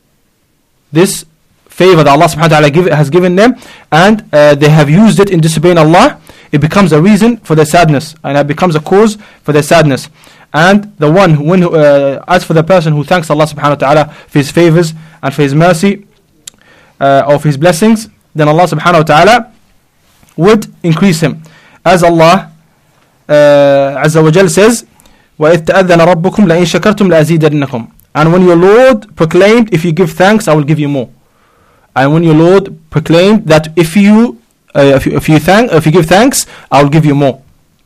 This favor that Allah subhanahu wa ta'ala give, has given them, and uh, they have used it in disobeying Allah, it becomes a reason for their sadness, and it becomes a cause for their sadness. And the one who, when, uh, as for the person who thanks Allah subhanahu wa ta'ala for his favors and for his mercy, uh, or for his blessings, then Allah subhanahu wa ta'ala would increase him. As Allah uh, Azza wa Jal says, وَإِذْ تَأَذَّنَ رَبُّكُمْ لَإِنْ شَكَرْتُمْ لَأَزِيدَنَّكُمْ, and when your Lord proclaimed, if you give thanks, I will give you more. And when your Lord proclaimed that if you uh, if you, if you thank if you give thanks, I will give you more.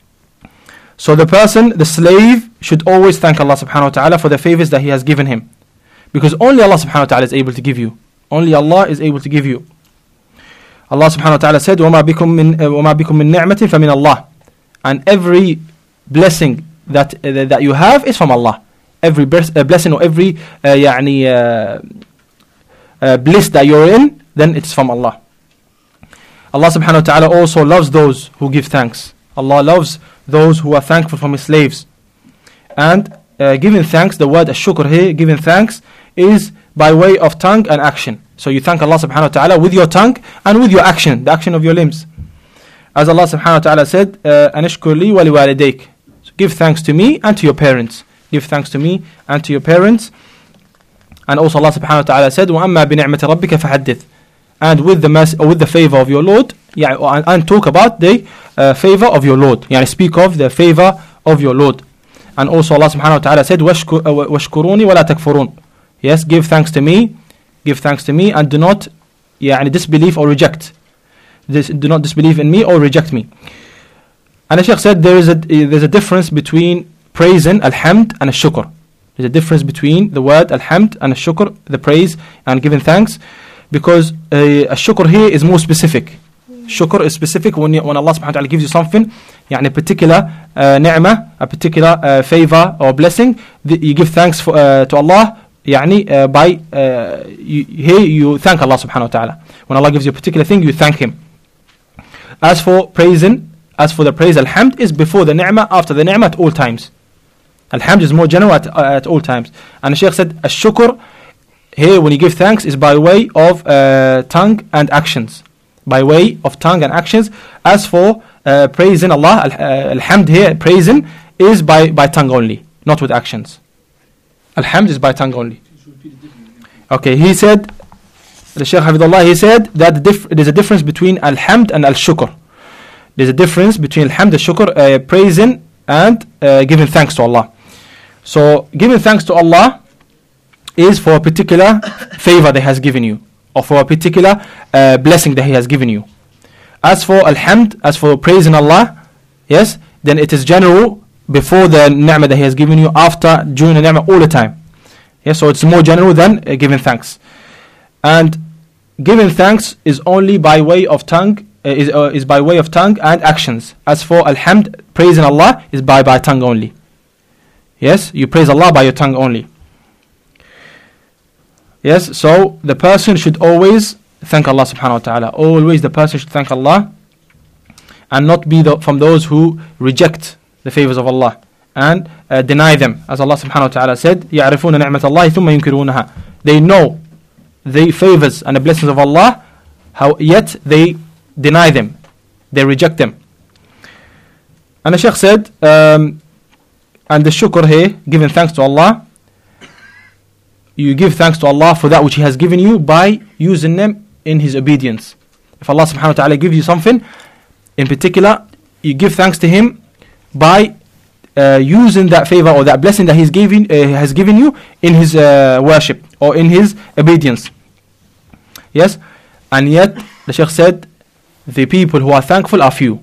So the person, the slave, should always thank Allah subhanahu wa ta'ala for the favors that He has given him, because only Allah subhanahu wa ta'ala is able to give you. Only Allah is able to give you. Allah subhanahu wa ta'ala said, وَمَا بِكُم مِّن وَمَا بِكُم مِّن نِعْمَةٍ فَمِنَ اللَّهِ, and every blessing that uh, that you have is from Allah. Every uh, blessing or every uh, يعني, uh, uh, bliss that you're in, then it's from Allah. Allah subhanahu wa ta'ala also loves those who give thanks. Allah loves those who are thankful from His slaves. And uh, giving thanks, the word ash-shukr here, giving thanks, is by way of tongue and action. So you thank Allah subhanahu wa ta'ala with your tongue and with your action, the action of your limbs. As Allah subhanahu wa ta'ala said, أَنِشْكُرْ لِي وَلِوَالِدَيْكَ, so give thanks to me and to your parents. Give thanks to me and to your parents. And also Allah subhanahu wa ta'ala said, وَأَمَّا بِنِعْمَةِ رَبِّكَ فَحَدِّثْ, and with the mercy, or with the favor of your Lord, yeah, and, and talk about the uh, favor of your Lord. Yeah, speak of the favor of your Lord. And also Allah subhanahu wa ta'ala said, وَاشْكُرُونِي وَلَا تَكْفُرُونَ, yes, give thanks to me, give thanks to me, and do not yeah, disbelieve or reject. This, do not disbelieve in me or reject me. And the Shaykh said there is a there's a difference between praising alhamd and al-shukr. There's a difference between the word alhamd and al-shukr, the praise and giving thanks, because uh, al-shukr here is more specific. Shukr is specific when, you, when Allah subhanahu wa ta'ala gives you something, يعني a particular uh, ni'mah, a particular uh, favor or blessing, the, you give thanks for, uh, to Allah, يعني uh, by uh, you, here you thank Allah subhanahu wa ta'ala. When Allah gives you a particular thing, you thank Him. As for praising, as for the praise, alhamd is before the ni'mah, after the ni'mah, at all times. Alhamd is more general at, uh, at all times. And the Shaykh said, ash-shukr, here when you give thanks, is by way of uh, tongue and actions. By way of tongue and actions. As for uh, praising Allah, al- uh, alhamd here, praising, is by, by tongue only, not with actions. Alhamd is by tongue only. Okay, he said, the Shaykh Hafidullah, he said that dif- there's a difference between alhamd and al-shukr. There's a difference between alhamd and shukr, uh, praising and uh, giving thanks to Allah. So giving thanks to Allah is for a particular favor that He has given you, or for a particular uh, blessing that He has given you. As for alhamd, as for praising Allah, yes, then it is general before the ni'mah that He has given you, after, during the ni'mah, all the time. Yes, so it's more general than uh, giving thanks. And giving thanks is only by way of tongue, uh, is uh, is by way of tongue and actions. As for alhamd, praising Allah is by by tongue only. Yes, you praise Allah by your tongue only. Yes, so the person should always thank Allah subhanahu wa ta'ala. Always the person should thank Allah, and not be the, from those who reject the favors of Allah and uh, deny them. As Allah subhanahu wa ta'ala said, يَعْرِفُونَ نِعْمَةَ اللَّهِ ثُمَّ يُنْكِرُونَهَا. They know the favors and the blessings of Allah, how yet they deny them, they reject them. And the Shaykh said, um, and the shukr here, giving thanks to Allah, you give thanks to Allah for that which He has given you by using them in His obedience. If Allah subhanahu wa ta'ala gives you something, in particular, you give thanks to Him by uh, using that favor or that blessing that He's given, uh, has given you in His uh, worship or in His obedience. Yes? And yet, the Shaykh said, the people who are thankful are few.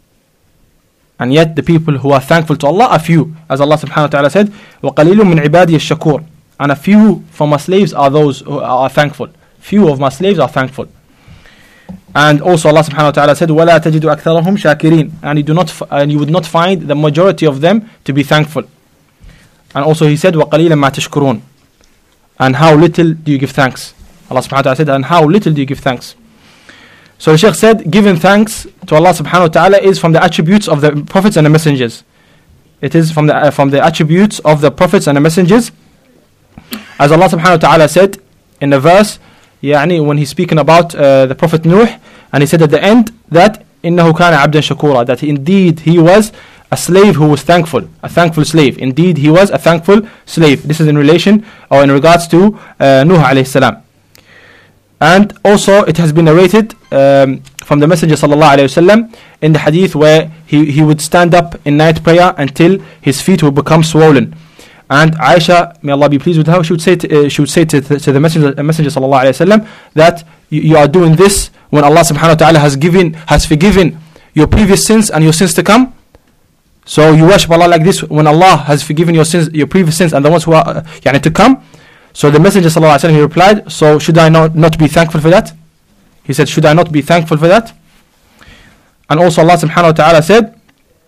And yet, the people who are thankful to Allah are few. As Allah subhanahu wa ta'ala said, وَقَلِيلٌ مِّنْ عِبَادِيَ الشَّكُورِ. And a few from my slaves are those who are thankful. Few of my slaves are thankful. And also Allah subhanahu wa ta'ala said, وَلَا تَجِدُ أَكْثَرَهُمْ شَاكِرِينَ. And you do not, f- and you would not find the majority of them to be thankful. And also He said, وَقَلِيلًا مَا تَشْكُرُونَ. And how little do you give thanks? Allah subhanahu wa ta'ala said, and how little do you give thanks? So the Shaykh said, giving thanks to Allah subhanahu wa ta'ala is from the attributes of the prophets and the messengers. It is from the uh, from the attributes of the prophets and the messengers. As Allah subhanahu wa ta'ala said in the verse, يعني, when He's speaking about uh, the Prophet Nuh, and He said at the end that إِنَّهُ كَانَ عَبْدًا شَكُورًا, that indeed he was a slave who was thankful, a thankful slave. Indeed he was a thankful slave. This is in relation or in regards to uh, Nuh alayhi salam. And also it has been narrated um, from the Messenger sallallahu alayhi wasallam in the hadith where he, he would stand up in night prayer until his feet would become swollen. And Aisha, may Allah be pleased with her, she would say to, uh, she would say to, to the Messenger, Messenger sallallahu alayhi wasallam that you, you are doing this when Allah subhanahu wa ta'ala has given, has forgiven your previous sins and your sins to come. So you worship Allah like this when Allah has forgiven your sins, your previous sins and the ones who are uh, yani to come. So the Messenger sallallahu alaihi wasallam, he replied, so should I not, not be thankful for that? He said, should I not be thankful for that? And also Allah subhanahu wa ta'ala said,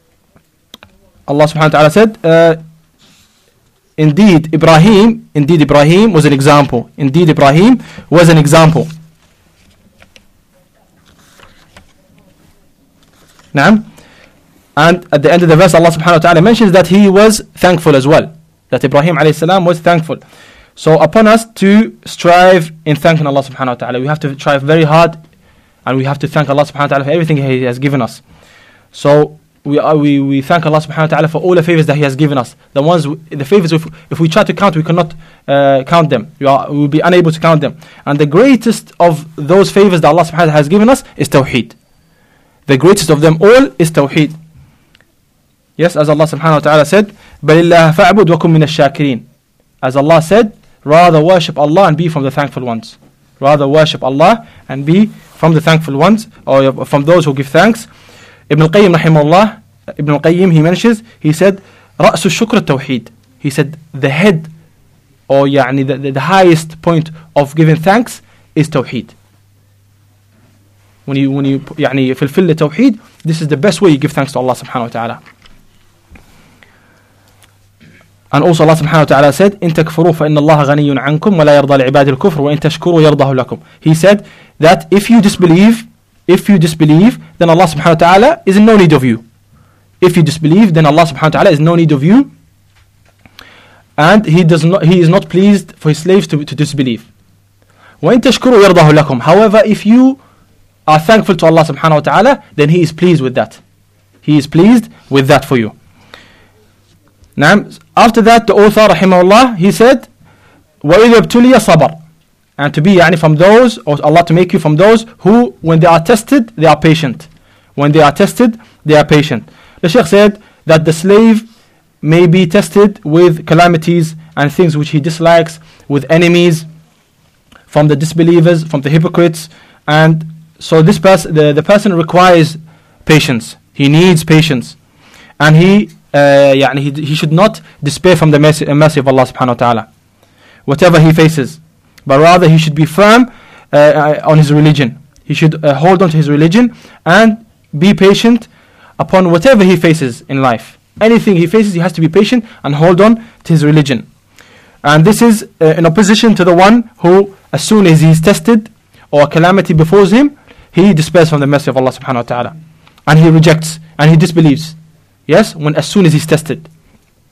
Allah subhanahu wa ta'ala said, uh, indeed Ibrahim, indeed Ibrahim was an example. Indeed Ibrahim was an example. Naam. And at the end of the verse, Allah subhanahu wa ta'ala mentions that he was thankful as well. That Ibrahim alayhi salam was thankful. So upon us to strive in thanking Allah subhanahu wa ta'ala. We have to try very hard and we have to thank Allah subhanahu wa ta'ala for everything He has given us. So we are, we, we thank Allah subhanahu wa ta'ala for all the favors that He has given us. The ones, the favors, if, if we try to count, we cannot uh, count them. We, are, we will be unable to count them. And the greatest of those favors that Allah subhanahu wa ta'ala has given us is Tawheed. The greatest of them all is Tawheed. Yes, as Allah subhanahu wa ta'ala said, بَلِ اللَّهَ فَاعْبُدْ وَكُمْ مِنَ الشَّاكِرِينَ. As Allah said, rather worship Allah and be from the thankful ones. Rather worship Allah and be from the thankful ones, or from those who give thanks. Ibn al-Qayyim rahimahullah, Ibn al-Qayyim, he mentions, he said, رَأْسُ الشُّكْرِ التَّوْحِيد. He said, the head, or يعني the, the, the highest point of giving thanks is Tawheed. When you, when you يعني fulfill the Tawheed, this is the best way you give thanks to Allah subhanahu wa ta'ala. And also Allah subhanahu wa ta'ala said, إِن تَكْفُرُوا فَإِنَّ اللَّهَ غَنِيٌّ عَنْكُمْ وَلَا يَرْضَى لِعِبَادِ الْكُفْرِ وَإِن تَشْكُرُوا يَرْضَهُ لَكُمْ. He said that if you disbelieve, if you disbelieve, then Allah subhanahu wa ta'ala is in no need of you. If you disbelieve, then Allah subhanahu wa ta'ala is in no need of you. And He does not, He is not pleased for His slaves to, to disbelieve. وَإِن تَشْكُرُوا يَرْضَهُ لَكُمْ. However, if you are thankful to Allah subhanahu wa ta'ala, then He is pleased with that. He is pleased with that for you. Now, after that, the author, rahimahullah, he said, وَإِذَا ابْتُلِيَ صَبَرْ. And to be yani, from those, or Allah to make you from those who, when they are tested, they are patient. When they are tested, they are patient. The Shaykh said that the slave may be tested with calamities and things which he dislikes, with enemies, from the disbelievers, from the hypocrites. And so this person, the, the person requires patience. He needs patience. And he Uh, يعني he, he should not despair from the mercy, mercy of Allah subhanahu wa ta'ala, whatever he faces, but rather he should be firm uh, on his religion. He should uh, hold on to his religion and be patient upon whatever he faces in life. Anything he faces, he has to be patient and hold on to his religion. And this is uh, in opposition to the one who, as soon as he is tested or a calamity befalls him, he despairs from the mercy of Allah subhanahu wa ta'ala, and he rejects and he disbelieves. Yes, when as soon as he's tested.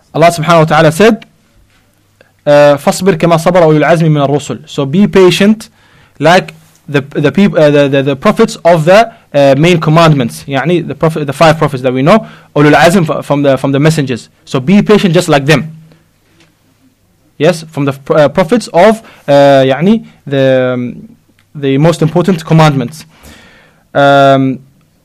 Allah subhanahu wa ta'ala said, uh, فَاصْبِرْ كَمَا صَبَرَ أُولُو الْعَزْمِ مِنَ الرُّسُلِ. So be patient like the the people uh, the, the the prophets of the uh, main commandments, يعني the prophet, the five prophets that we know, أُولُو الْعَزْمِ from the from the messengers. So be patient just like them. Yes, from the uh, prophets of uh, يعني the um, the most important commandments. Um,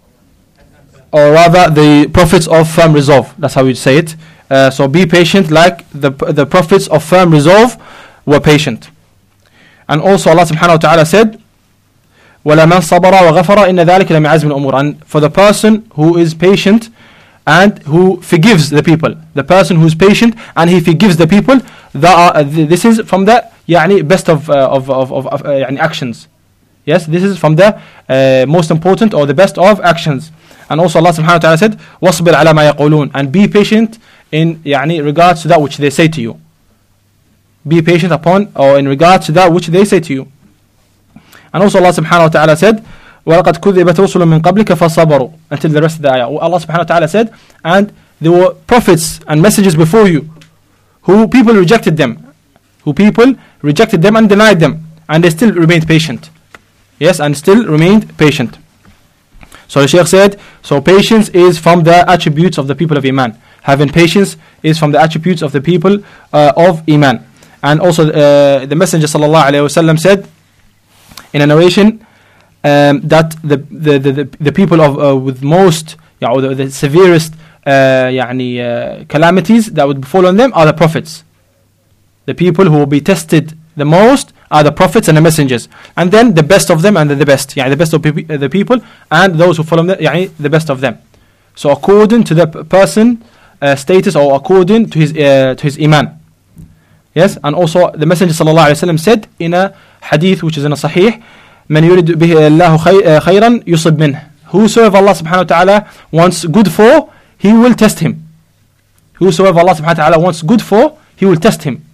or rather the prophets of firm resolve, that's how we say it. Uh, so be patient like the the prophets of firm resolve were patient. And also Allah subhanahu wa ta'ala said, وَلَمَنْ صَبَرَ وَغَفَرَ إِنَّ ذَلِكَ لَمِعَزْمِ الْأُمُورِ. And for the person who is patient and who forgives the people, the person who is patient and he forgives the people, that are, uh, this is from the يعني, best of, uh, of, of, of, of uh, يعني, actions. Yes, this is from the uh, most important or the best of actions. And also Allah subhanahu wa ta'ala said, وَاصْبِرْ عَلَى مَا يَقُولُونَ. And be patient in يعني, regards to that which they say to you. Be patient upon or in regards to that which they say to you. And also Allah subhanahu wa ta'ala said, وَلَقَدْ كُذِّبَتْ رُسُلٌ مِّن قَبْلِكَ فَصَبَرُوا. Until the rest of the ayah. Allah subhanahu wa ta'ala said, and there were prophets and messages before you, who people rejected them. Who people rejected them and denied them. And they still remained patient. Yes, and still remained patient. So the Shaykh said, so patience is from the attributes of the people of Iman. Having patience is from the attributes of the people uh, of Iman. And also uh, the Messenger sallallahu alayhi wasallam said in a narration um, that the, the, the, the people of uh, with most, yeah, or the, the severest uh, يعني, uh, calamities that would befall on them are the prophets. The people who will be tested the most are the prophets and the messengers, and then the best of them and the, the best, yeah, the best of pe- the people and those who follow them, yeah, the best of them. So according to the p- person uh, status or according to his uh, to his iman. Yes, and also the Messenger sallallahu alaihi wasallam said in a hadith which is in a sahih, "Man yurid bihi Allahu khayran yusib minh." Whosoever Allah subhanahu wa ta'ala wants good for, He will test him. Whosoever Allah subhanahu wa ta'ala wants good for, He will test him.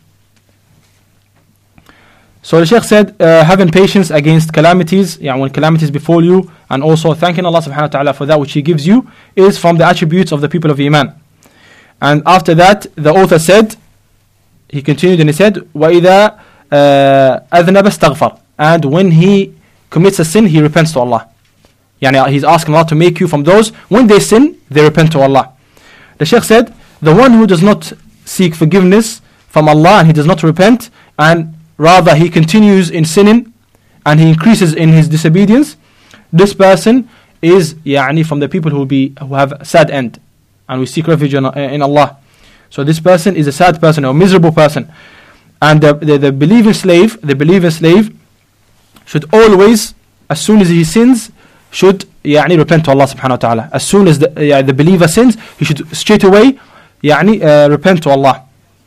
So the Shaykh said, uh, having patience against calamities, yeah, when calamities befall you, and also thanking Allah subhanahu wa ta'ala for that which He gives you, is from the attributes of the people of Iman. And after that, the author said, he continued and he said, وَإِذَا أَذْنَبَ اسْتَغْفَرَ. And when he commits a sin, he repents to Allah. Yani he's asking Allah to make you from those, when they sin, they repent to Allah. The Shaykh said, the one who does not seek forgiveness from Allah and he does not repent, and rather he continues in sinning and he increases in his disobedience, this person is yani, from the people who will be who have a sad end, and we seek refuge in, in Allah. So this person is a sad person or a miserable person. And the, the, the believing slave, the believing slave should always, as soon as he sins, should yani, repent to Allah subhanahu wa ta'ala. As soon as the, uh, the believer sins, he should straight away yani, uh, repent to Allah.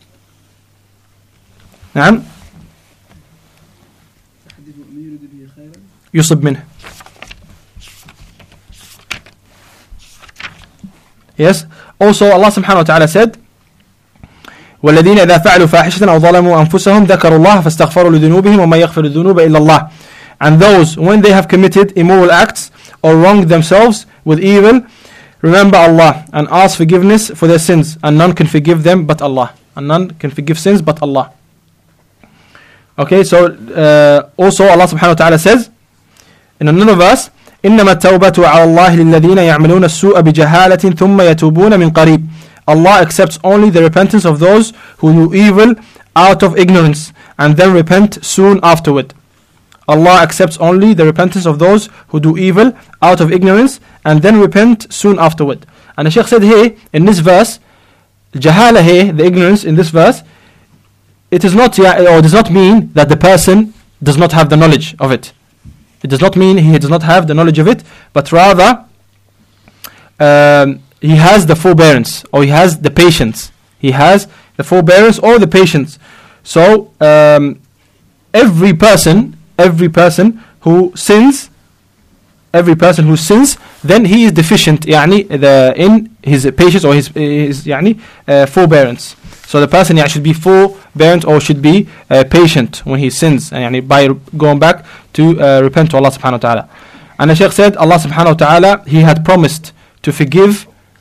نعم يصب منه. Yes. Also Allah subhanahu wa ta'ala said, والذين إذا فعلوا فاحشة أو ظلموا أنفسهم ذكروا الله فاستغفروا لذنوبهم وما يغفر الذنوب إلا الله. And those, when they have committed immoral acts or wronged themselves with evil, remember Allah and ask forgiveness for their sins, and none can forgive them but Allah. And none can forgive sins but Allah. Okay, so uh, also Allah subhanahu wa ta'ala says in another verse, إنما التوبة على الله للذين يعملون السوء بجهالة ثم يتوبون من قريب. Allah accepts only the repentance of those who do evil out of ignorance and then repent soon afterward. Allah accepts only the repentance of those who do evil out of ignorance and then repent soon afterward. And the Shaykh said here, in this verse, jahala here, the ignorance in this verse, it is not, or does not mean that the person does not have the knowledge of it. It does not mean he does not have the knowledge of it, but rather um, he has the forbearance, or he has the patience. He has the forbearance or the patience. So um, every person, every person who sins, every person who sins, then he is deficient يعني, the, in his patience or his, his يعني, uh, forbearance. So the person yeah, should be forbearant or should be uh, patient when he sins, يعني, by going back to uh, repent to Allah subhanahu wa ta'ala. And the Shaykh said, Allah subhanahu wa ta'ala, He had promised to forgive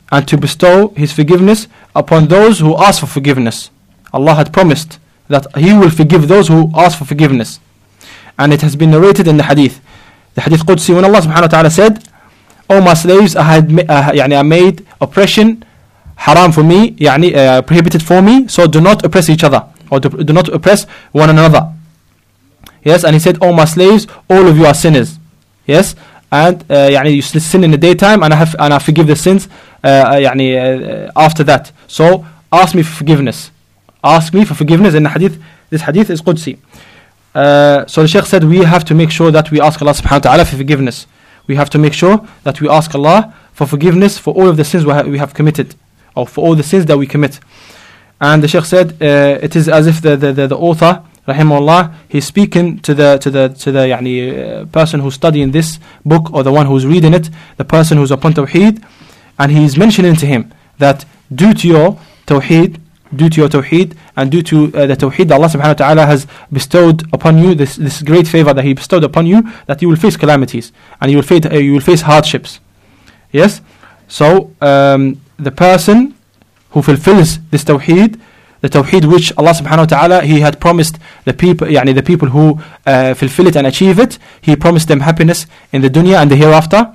and to bestow His forgiveness upon those who ask for forgiveness. Allah had promised that He will forgive those who ask for forgiveness. And it has been narrated in the hadith. The hadith Qudsi, when Allah subhanahu wa ta'ala said, "O my slaves, I had uh, يعني, I made oppression haram for me, يعني, uh, prohibited for me, so do not oppress each other, or do, do not oppress one another." Yes, and He said, "O my slaves, all of you are sinners." Yes, and uh, يعني, you sin in the daytime, and I have and I forgive the sins uh, يعني, uh, after that. So ask me for forgiveness. Ask me for forgiveness. In the hadith, this hadith is Qudsi. Uh, so the Shaykh said, we have to make sure that we ask Allah subhanahu wa ta'ala for forgiveness. We have to make sure that we ask Allah for forgiveness for all of the sins we, ha- we have committed, or for all the sins that we commit. And the Shaykh said, uh, it is as if the, the, the, the author, rahimahullah, he's speaking to the to the to the يعني, uh, person who's studying this book, or the one who's reading it, the person who's upon Tawheed, and he's mentioning to him that due to your Tawheed, due to your Tawheed, and due to uh, the Tawheed that Allah subhanahu wa ta'ala has bestowed upon you, this this great favor that He bestowed upon you, that you will face calamities, and you will face, uh, you will face hardships. Yes? So, um, the person who fulfills this Tawheed, the Tawheed which Allah subhanahu wa ta'ala, He had promised the people, يعني the people who uh, fulfill it and achieve it, He promised them happiness in the dunya and the hereafter.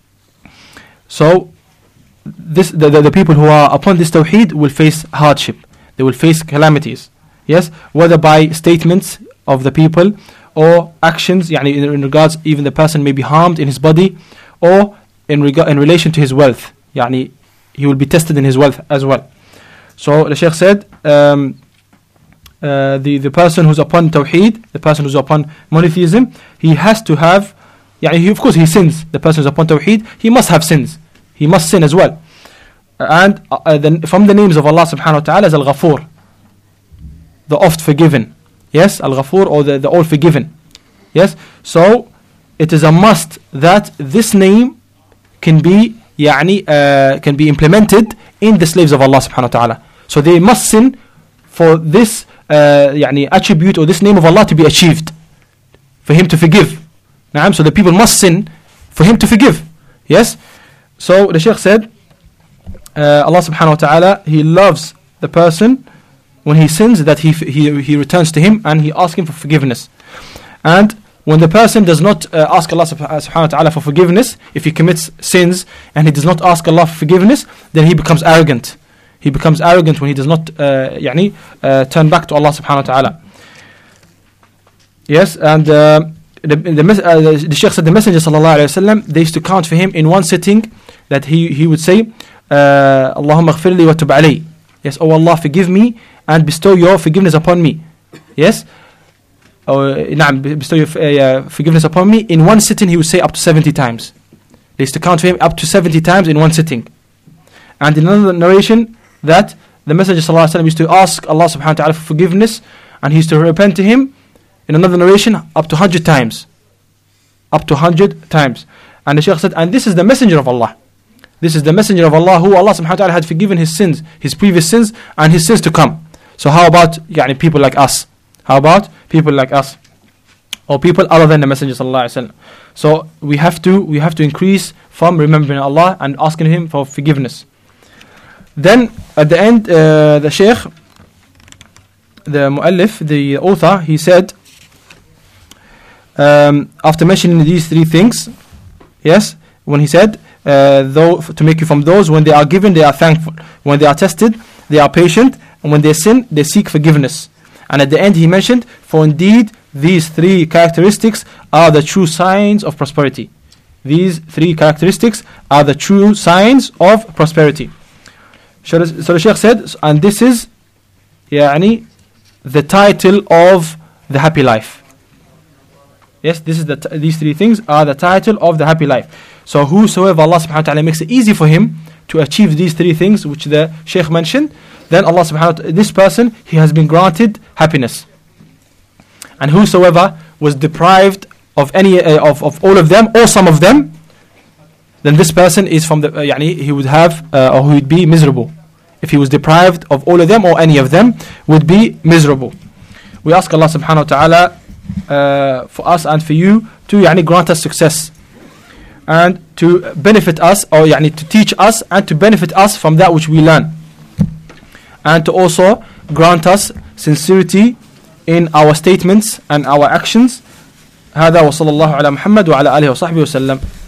So, This, the, the, the people who are upon this Tawheed will face hardship. They will face calamities. Yes, whether by statements of the people or actions, يعني in, in regards, even the person may be harmed in his body, or in rega- in relation to his wealth. يعني he will be tested in his wealth as well. So the Shaykh said, um, uh, the the person who's upon Tawheed, the person who's upon monotheism, he has to have, يعني he, of course he sins. The person who's upon Tawheed, he must have sins. He must sin as well. And uh, the, from the names of Allah subhanahu wa ta'ala is Al-Ghafur, the oft forgiven. Yes, Al-Ghafur, or the, the all forgiven. Yes, so it is a must that this name can be يعني, uh, can be implemented in the slaves of Allah subhanahu wa ta'ala. So they must sin for this uh, يعني, attribute or this name of Allah to be achieved, for Him to forgive. Naam, so the people must sin for Him to forgive. Yes. So the Shaykh said, uh, Allah subhanahu wa ta'ala, He loves the person when he sins, that he, he he returns to Him and he asks Him for forgiveness. And when the person does not uh, ask Allah subhanahu wa ta'ala for forgiveness, if he commits sins and he does not ask Allah for forgiveness, then he becomes arrogant. He becomes arrogant when he does not uh, يعني, uh, turn back to Allah subhanahu wa ta'ala. Yes, and uh, the, the, uh, the Shaykh said the Messenger sallallahu alayhi wa sallam, they used to count for him in one sitting, that he, he would say, uh, Allahumma ghfirli wa tub alay. Yes, oh Allah, forgive me and bestow your forgiveness upon me. Yes, or نعم, bestow your uh, forgiveness upon me. In one sitting he would say up to seventy times. They used to count for him up to seventy times in one sitting. And in another narration, that the Messenger sallallahu alaihi wasallam used to ask Allah subhanahu wa ta'ala for forgiveness, and he used to repent to Him, in another narration, up to one hundred times. Up to one hundred times. And the Shaykh said, and this is the Messenger of Allah. This is the Messenger of Allah who Allah subhanahu wa ta'ala had forgiven his sins, his previous sins and his sins to come. So how about يعني, people like us? How about people like us? Or people other than the Messenger sallallahu alaihi wasallam? So we have to we have to increase from remembering Allah and asking Him for forgiveness. Then at the end, uh, the Shaykh, the Mu'allif, the author, he said, um, after mentioning these three things, yes, when he said, uh, though to make you from those, when they are given, they are thankful. When they are tested, they are patient. And when they sin, they seek forgiveness. And at the end he mentioned, for indeed these three characteristics are the true signs of prosperity. These three characteristics are the true signs of prosperity. So the Shaykh said, and this is يعني, the title of the happy life. Yes, this is the t- these three things are the title of the happy life. So whosoever Allah subhanahu wa ta'ala makes it easy for him to achieve these three things which the Shaykh mentioned, then Allah subhanahu wa ta'ala, this person, he has been granted happiness. And whosoever was deprived of any uh, of, of all of them or some of them, then this person is from the uh, يعني, he would have uh, or he would be miserable. If he was deprived of all of them or any of them, would be miserable. We ask Allah subhanahu wa ta'ala uh, for us and for you to يعني, grant us success. and to benefit us, or يعني to teach us and to benefit us from that which we learn, and to also grant us sincerity in our statements and our actions. هذا وصلى الله على محمد وعلى آله وصحبه وسلم.